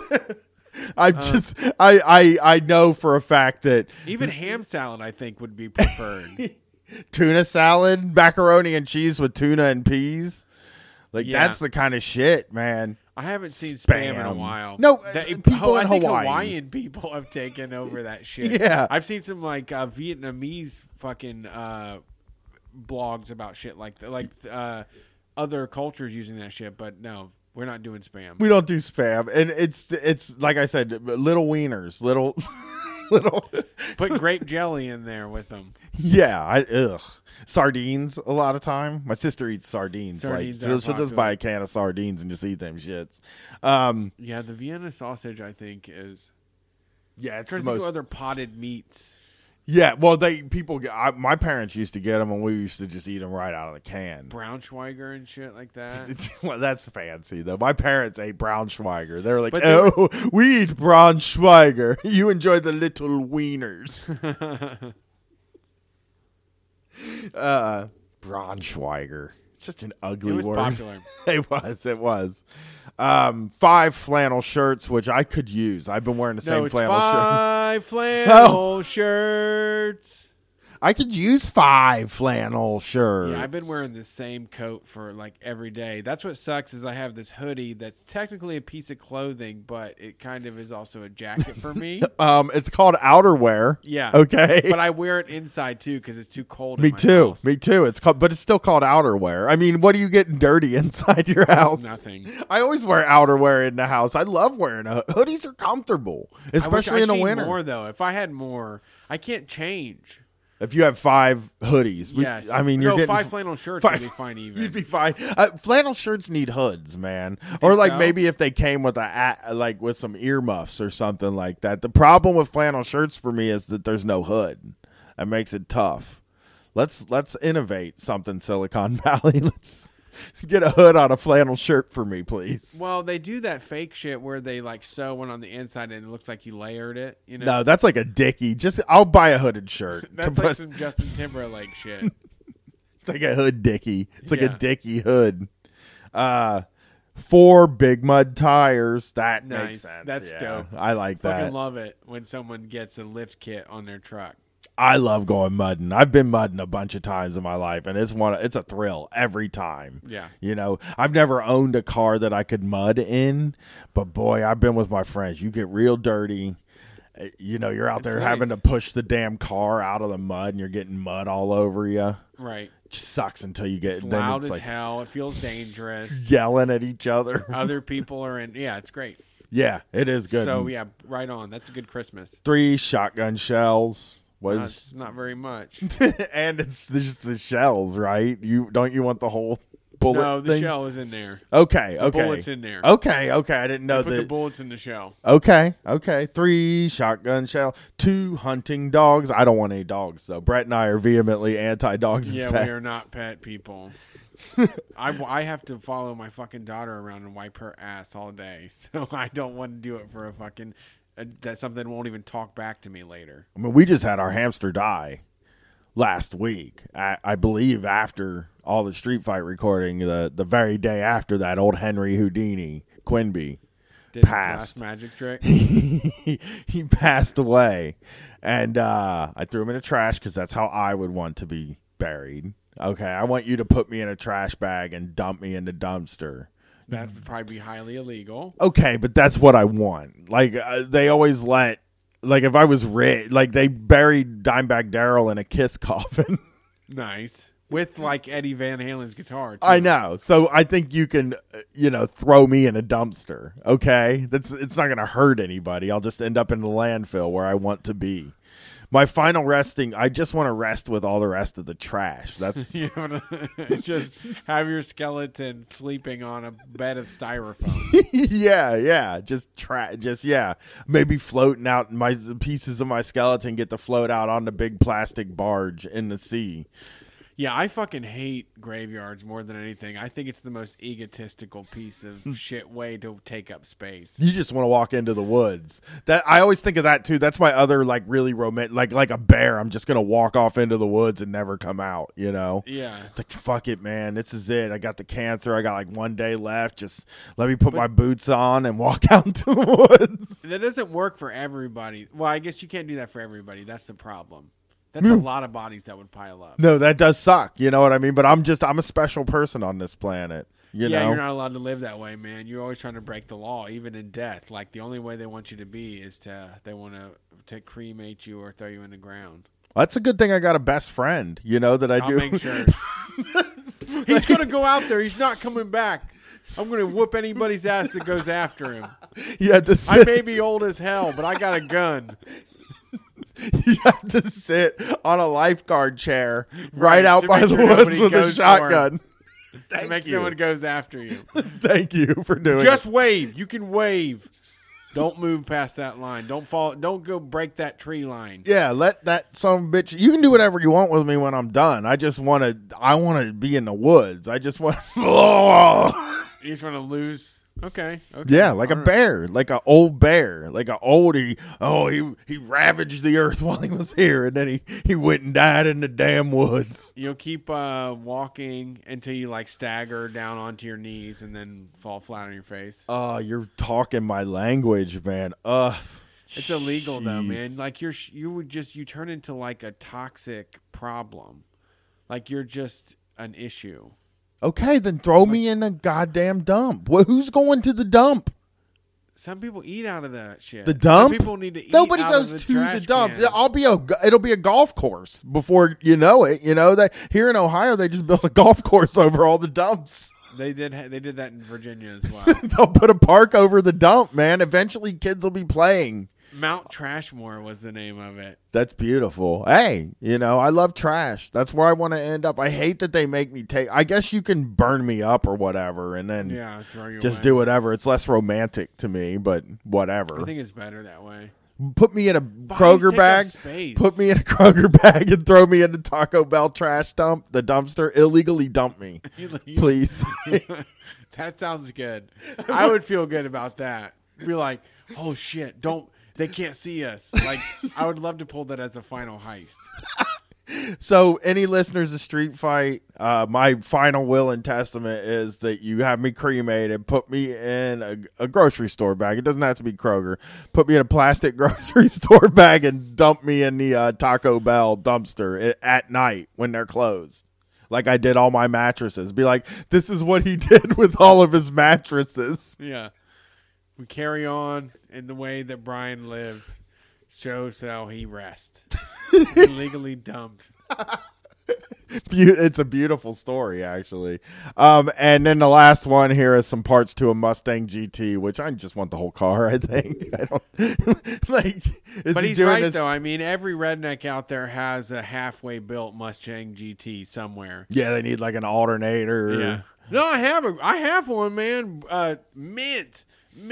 I know for a fact that Even ham salad, I think, would be preferred. tuna salad, macaroni and cheese with tuna and peas, like Yeah. that's the kind of shit, man. I haven't seen Spam in a Spam. while. No, That- people in I think Hawaii. Hawaiian people have taken over that shit. Yeah. I've seen some like Vietnamese fucking blogs about shit like that, like other cultures using that shit. But no, we're not doing Spam. We don't do Spam, and it's like I said, little wieners, little. Put grape jelly in there with them. Yeah, sardines a lot of time. My sister eats sardines. Sardines like are she'll just popular. buy a can of sardines and just eat them shits. Yeah, the Vienna sausage, I think, is. Yeah, it's I'm the trying to think most. of other potted meats. Yeah, well, my parents used to get them, and we used to just eat them right out of the can. Braunschweiger and shit like that. Well, that's fancy though. My parents ate Braunschweiger. They were like, But they "Oh, we eat Braunschweiger. You enjoy the little wieners." Braunschweiger. It's just an ugly It was word. popular. It was. 5 flannel shirts, which I could use. I've been wearing the No, same it's flannel shirt. 5 flannel shirts. I could use 5 flannel shirts. Yeah, I've been wearing the same coat for like every day. That's what sucks is I have this hoodie that's technically a piece of clothing, but it kind of is also a jacket for me. It's called outerwear. Yeah. Okay. But I wear it inside too because it's too cold. Me in my too. house. Me too. But it's still called outerwear. I mean, what are you getting dirty inside your house? Nothing. I always wear outerwear in the house. I love wearing hoodies. Are comfortable, especially in the winter. More though. If I had more, I can't change. If you have 5 hoodies, Yes. I mean, you're getting 5 flannel shirts 5 would be fine even. You'd be fine. Flannel shirts need hoods, man. Or like so? maybe if they came with like with some earmuffs or something like that. The problem with flannel shirts for me is that there's no hood. That makes it tough. Let's innovate something, Silicon Valley. Let's get a hood on a flannel shirt for me, please. Well, they do that fake shit where they like sew one on the inside and it looks like you layered it. You know, No, that's like a dickie. I'll buy a hooded shirt. that's like some Justin Timberlake shit. It's like a hood dickie. It's like a Yeah. dickie hood. 4 Big Mud tires. That Nice. makes sense. That's Yeah. dope. I like Fucking that. love it when someone gets a lift kit on their truck. I love going mudding. I've been mudding a bunch of times in my life, and it's a thrill every time. Yeah. You know, I've never owned a car that I could mud in, but boy, I've been with my friends. You get real dirty. You know, you're out It's there nice. having to push the damn car out of the mud, and you're getting mud all over you. Right. It just sucks until you get It's then loud it's as like hell. It feels dangerous. yelling at each other. Other people are in. Yeah, it's great. Yeah, it is good. So yeah, right on. That's a good Christmas. 3 shotgun shells was, That's not very much. and it's just the shells, right? You want the whole bullet No, the thing? shell is in there. Okay, The okay. bullet's in there. Okay. I didn't know Put the that. bullets in the shell. Okay. 3 shotgun shell, 2 hunting dogs. I don't want any dogs though. Brett and I are vehemently anti-dogs. as Yeah, pets. we are not pet people. I have to follow my fucking daughter around and wipe her ass all day, so I don't want to do it for a fucking that something won't even talk back to me later. I mean, we just had our hamster die last week. I believe after all the Street Fight recording, the very day after that, old Henry Houdini Quinby, Did his passed. last magic trick. He passed away, and I threw him in the trash because that's how I would want to be buried. Okay, I want you to put me in a trash bag and dump me in the dumpster. That would probably be highly illegal. Okay, but that's what I want. Like they always let, like if I was rich, like they buried Dimebag Darrell in a Kiss coffin. Nice. With like Eddie Van Halen's guitar, too. I know. So I think you can, throw me in a dumpster. Okay, it's not going to hurt anybody. I'll just end up in the landfill where I want to be. My final resting, I just want to rest with all the rest of the trash. That's You wanna just have your skeleton sleeping on a bed of styrofoam. yeah. Maybe floating out. My pieces of my skeleton get to float out on the big plastic barge in the sea. Yeah, I fucking hate graveyards more than anything. I think it's the most egotistical piece of shit way to take up space. You just want to walk into the woods. That I always think of that too. That's my other like really romantic, like a bear. I'm just gonna walk off into the woods and never come out. Yeah. It's like fuck it, man. This is it. I got the cancer. I got like 1 day left. Just let me put my boots on and walk out into the woods. That doesn't work for everybody. Well, I guess you can't do that for everybody. That's the problem. That's a lot of bodies that would pile up. No, that does suck. You know what I mean? But I'm a special person on this planet. You know? You're not allowed to live that way, man. You're always trying to break the law, even in death. Like, the only way they want you to be is they want to cremate you or throw you in the ground. That's a good thing I got a best friend, that I I'll do. make sure. He's going to go out there. He's not coming back. I'm going to whoop anybody's ass that goes after him. You have to I may be old as hell, but I got a gun. You have to sit on a lifeguard chair right out by the sure woods with a goes shotgun. To make someone goes after you. Thank you for doing it. Just wave. You can wave. Don't move past that line. Don't fall. Don't go break that tree line. Yeah, let that son of a bitch. You can do whatever you want with me when I'm done. I want to be in the woods. I just want. You just want to lose. Okay. Yeah, like a bear, like an old bear, like an old. He ravaged the earth while he was here, and then he went and died in the damn woods. You'll keep walking until you like stagger down onto your knees and then fall flat on your face. You're talking my language, man. It's illegal though, man. Like you turn into like a toxic problem. Like you're just an issue. Okay, then throw me in a goddamn dump. Well, who's going to the dump? Some people eat out of that shit. The dump? Some people need to eat Nobody out goes of the to trash the dump. can. It'll be a golf course before you know it. That here in Ohio they just built a golf course over all the dumps. They did that in Virginia as well. They'll put a park over the dump, man. Eventually, kids will be playing. Mount Trashmore was the name of it. That's beautiful. Hey, I love trash. That's where I want to end up. I hate that they make me take. I guess you can burn me up or whatever, and then throw you just away. do whatever. It's less romantic to me, but whatever. I think it's better that way. Put me in a Bodies Kroger take bag. up space. Put me in a Kroger bag and throw me in the Taco Bell trash dump, the dumpster. Illegally dump me, please. That sounds good. I would feel good about that. Be like, oh shit, they can't see us. Like, I would love to pull that as a final heist. So, any listeners of Street Fight, my final will and testament is that you have me cremated, put me in a grocery store bag. It doesn't have to be Kroger. Put me in a plastic grocery store bag and dump me in the Taco Bell dumpster at night when they're closed. Like I did all my mattresses. Be like, this is what he did with all of his mattresses. Yeah. We carry on in the way that Brian lived. Shows how he rests. Illegally dumped. It's a beautiful story, actually. And then the last one here is some parts to a Mustang GT, which I just want the whole car, I think. I don't like. But he's right, though. I mean, every redneck out there has a halfway built Mustang GT somewhere. Yeah, they need like an alternator. Yeah. No, I have one, man. Mint.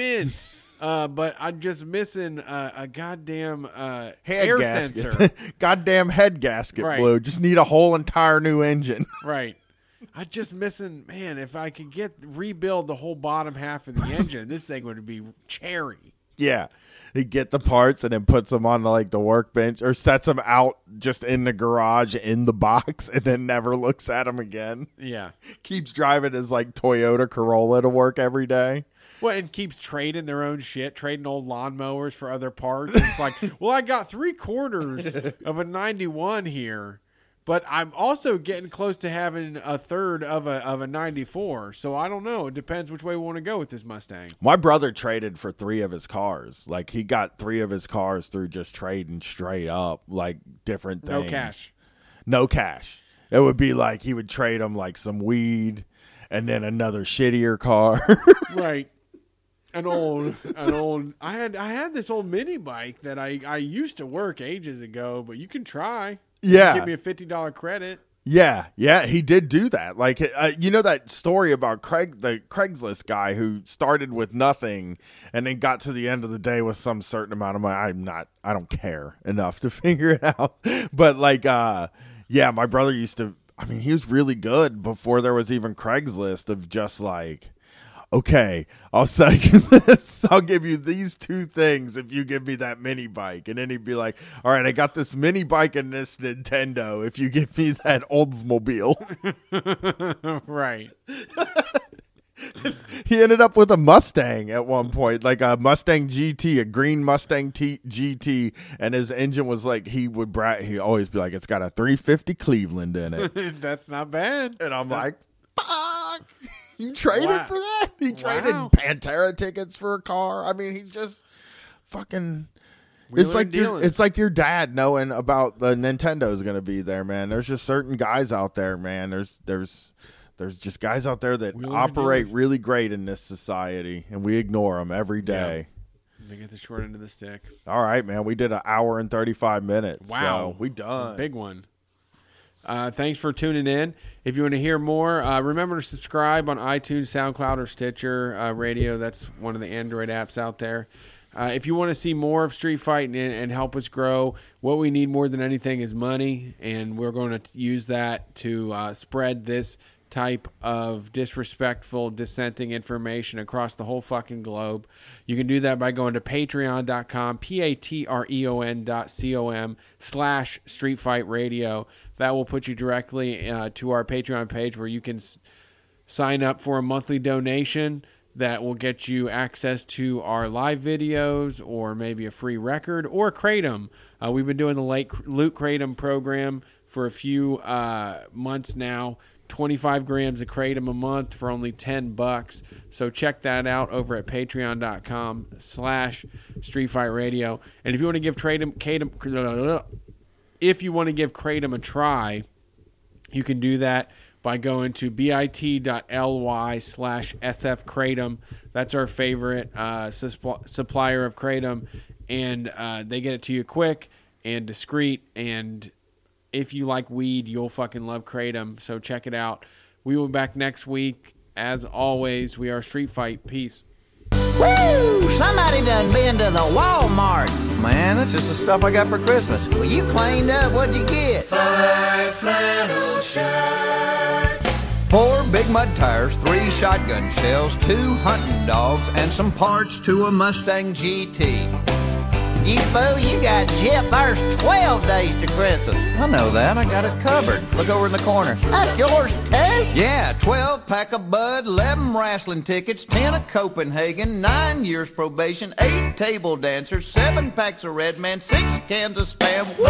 But I'm just missing a goddamn air sensor. Goddamn head gasket right. Just need a whole entire new engine. Right. I'm just missing, man, if I could rebuild the whole bottom half of the engine, this thing would be cherry. Yeah. He get the parts and then puts them on the workbench or sets them out just in the garage in the box and then never looks at them again. Yeah. Keeps driving his Toyota Corolla to work every day. Well, and keeps trading their own shit, trading old lawnmowers for other parts. It's like, well, I got 3/4 of a 91 here, but I'm also getting close to having a third of a 94. So I don't know. It depends which way we want to go with this Mustang. My brother traded for 3 of his cars. Like, he got 3 of his cars through just trading straight up, like, different things. No cash. No cash. It would be like he would trade them, like, some weed and then another shittier car. Right. An old. I had this old mini bike that I used to work ages ago, but you can try. Yeah. Give me a $50 credit. Yeah, he did do that. Like, you know that story about the Craigslist guy who started with nothing and then got to the end of the day with some certain amount of money. I don't care enough to figure it out. But like, yeah, my brother used to. I mean, he was really good before there was even Craigslist of just like, okay, I'll sell you this. I'll give you these 2 things if you give me that mini bike. And then he'd be like, all right, I got this mini bike and this Nintendo if you give me that Oldsmobile. Right. He ended up with a Mustang at one point, like a Mustang GT, a green Mustang GT. And his engine was like, he'd always be like, it's got a 350 Cleveland in it. That's not bad. And I'm like, fuck. You traded for that? He traded Pantera tickets for a car. I mean, he's just fucking. It's like your dad knowing about the Nintendo's going to be there, man. There's just certain guys out there, man. There's just guys out there that operate really great in this society, and we ignore them every day. Yeah. They get the short end of the stick. All right, man. We did an hour and 35 minutes. Wow, so we done. Big one. Thanks for tuning in. If you want to hear more, remember to subscribe on iTunes, SoundCloud, or Stitcher Radio. That's one of the Android apps out there. If you want to see more of Street Fight and help us grow, what we need more than anything is money, and we're going to use that to spread this type of disrespectful, dissenting information across the whole fucking globe. You can do that by going to patreon.com, patreon.com/Street Fight Radio. That will put you directly to our Patreon page where you can sign up for a monthly donation that will get you access to our live videos or maybe a free record or Kratom. We've been doing the Loot Kratom program for a few months now. 25 grams of Kratom a month for only $10. So check that out over at patreon.com/Street Fight Radio. And if you want to give Kratom a try, you can do that by going to bit.ly/sfkratom. That's our favorite supplier of Kratom, and they get it to you quick and discreet, and if you like weed, you'll fucking love Kratom, so check it out. We will be back next week. As always, we are Street Fight. Peace. Woo! Somebody done been to the Walmart. Man, that's just the stuff I got for Christmas. Well, you cleaned up. What'd you get? 5 flannel shirts. 4 Big Mud tires, 3 shotgun shells, 2 hunting dogs, and some parts to a Mustang GT. You fool, you got Jip. There's 12 days to Christmas. I know that. I got it covered. Look over in the corner. That's yours, too? Yeah, 12 pack of Bud, 11 wrestling tickets, 10 of Copenhagen, 9 years probation, 8 table dancers, 7 packs of Red Man, 6 cans of Spam. 5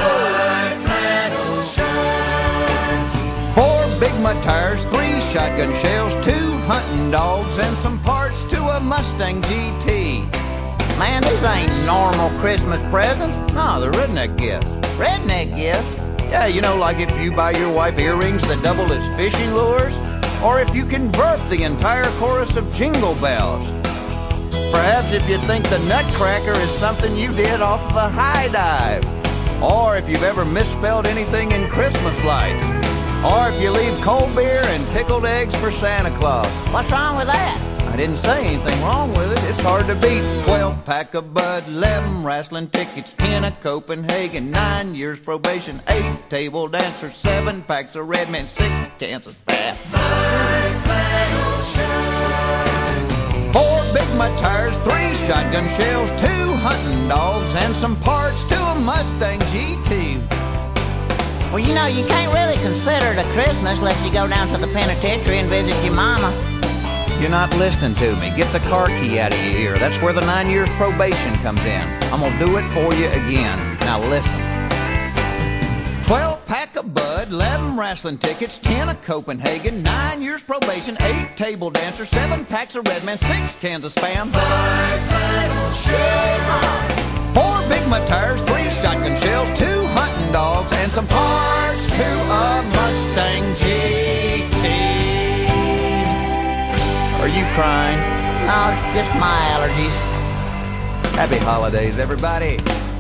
flannel shirts. 4 Big Mud tires, 3 shotgun shells, 2 hunting dogs, and some parts to a Mustang GT. Man, these ain't normal Christmas presents. No, they're redneck gifts. Redneck gifts? Yeah, you know, like if you buy your wife earrings that double as fishing lures, or if you convert the entire chorus of Jingle Bells. Perhaps if you think the Nutcracker is something you did off of a high dive, or if you've ever misspelled anything in Christmas lights, or if you leave cold beer and pickled eggs for Santa Claus. What's wrong with that? I didn't say anything wrong with it. It's hard to beat. 12 pack of Bud, 11 wrestling tickets, 10 of Copenhagen, 9 years probation, 8 table dancers, 7 packs of Red Man, 6 cans of Spam. 5 flannel shirts. 4 Big Mud tires, 3 shotgun shells, 2 hunting dogs, and some parts to a Mustang GT. Well, you know, you can't really consider it a Christmas unless you go down to the penitentiary and visit your mama. You're not listening to me. Get the car key out of your ear. That's where the 9 years probation comes in. I'm gonna do it for you again. Now listen. 12 pack of Bud, 11 wrestling tickets, 10 of Copenhagen, 9 years probation, 8 table dancers, 7 packs of Redman, 6 cans of Spam, 5 flannel shirts. 4 Big Mud tires, 3 shotgun shells, 2 hunting dogs, and some parts to a Mustang GT. Are you crying? No, just my allergies. Happy holidays, everybody.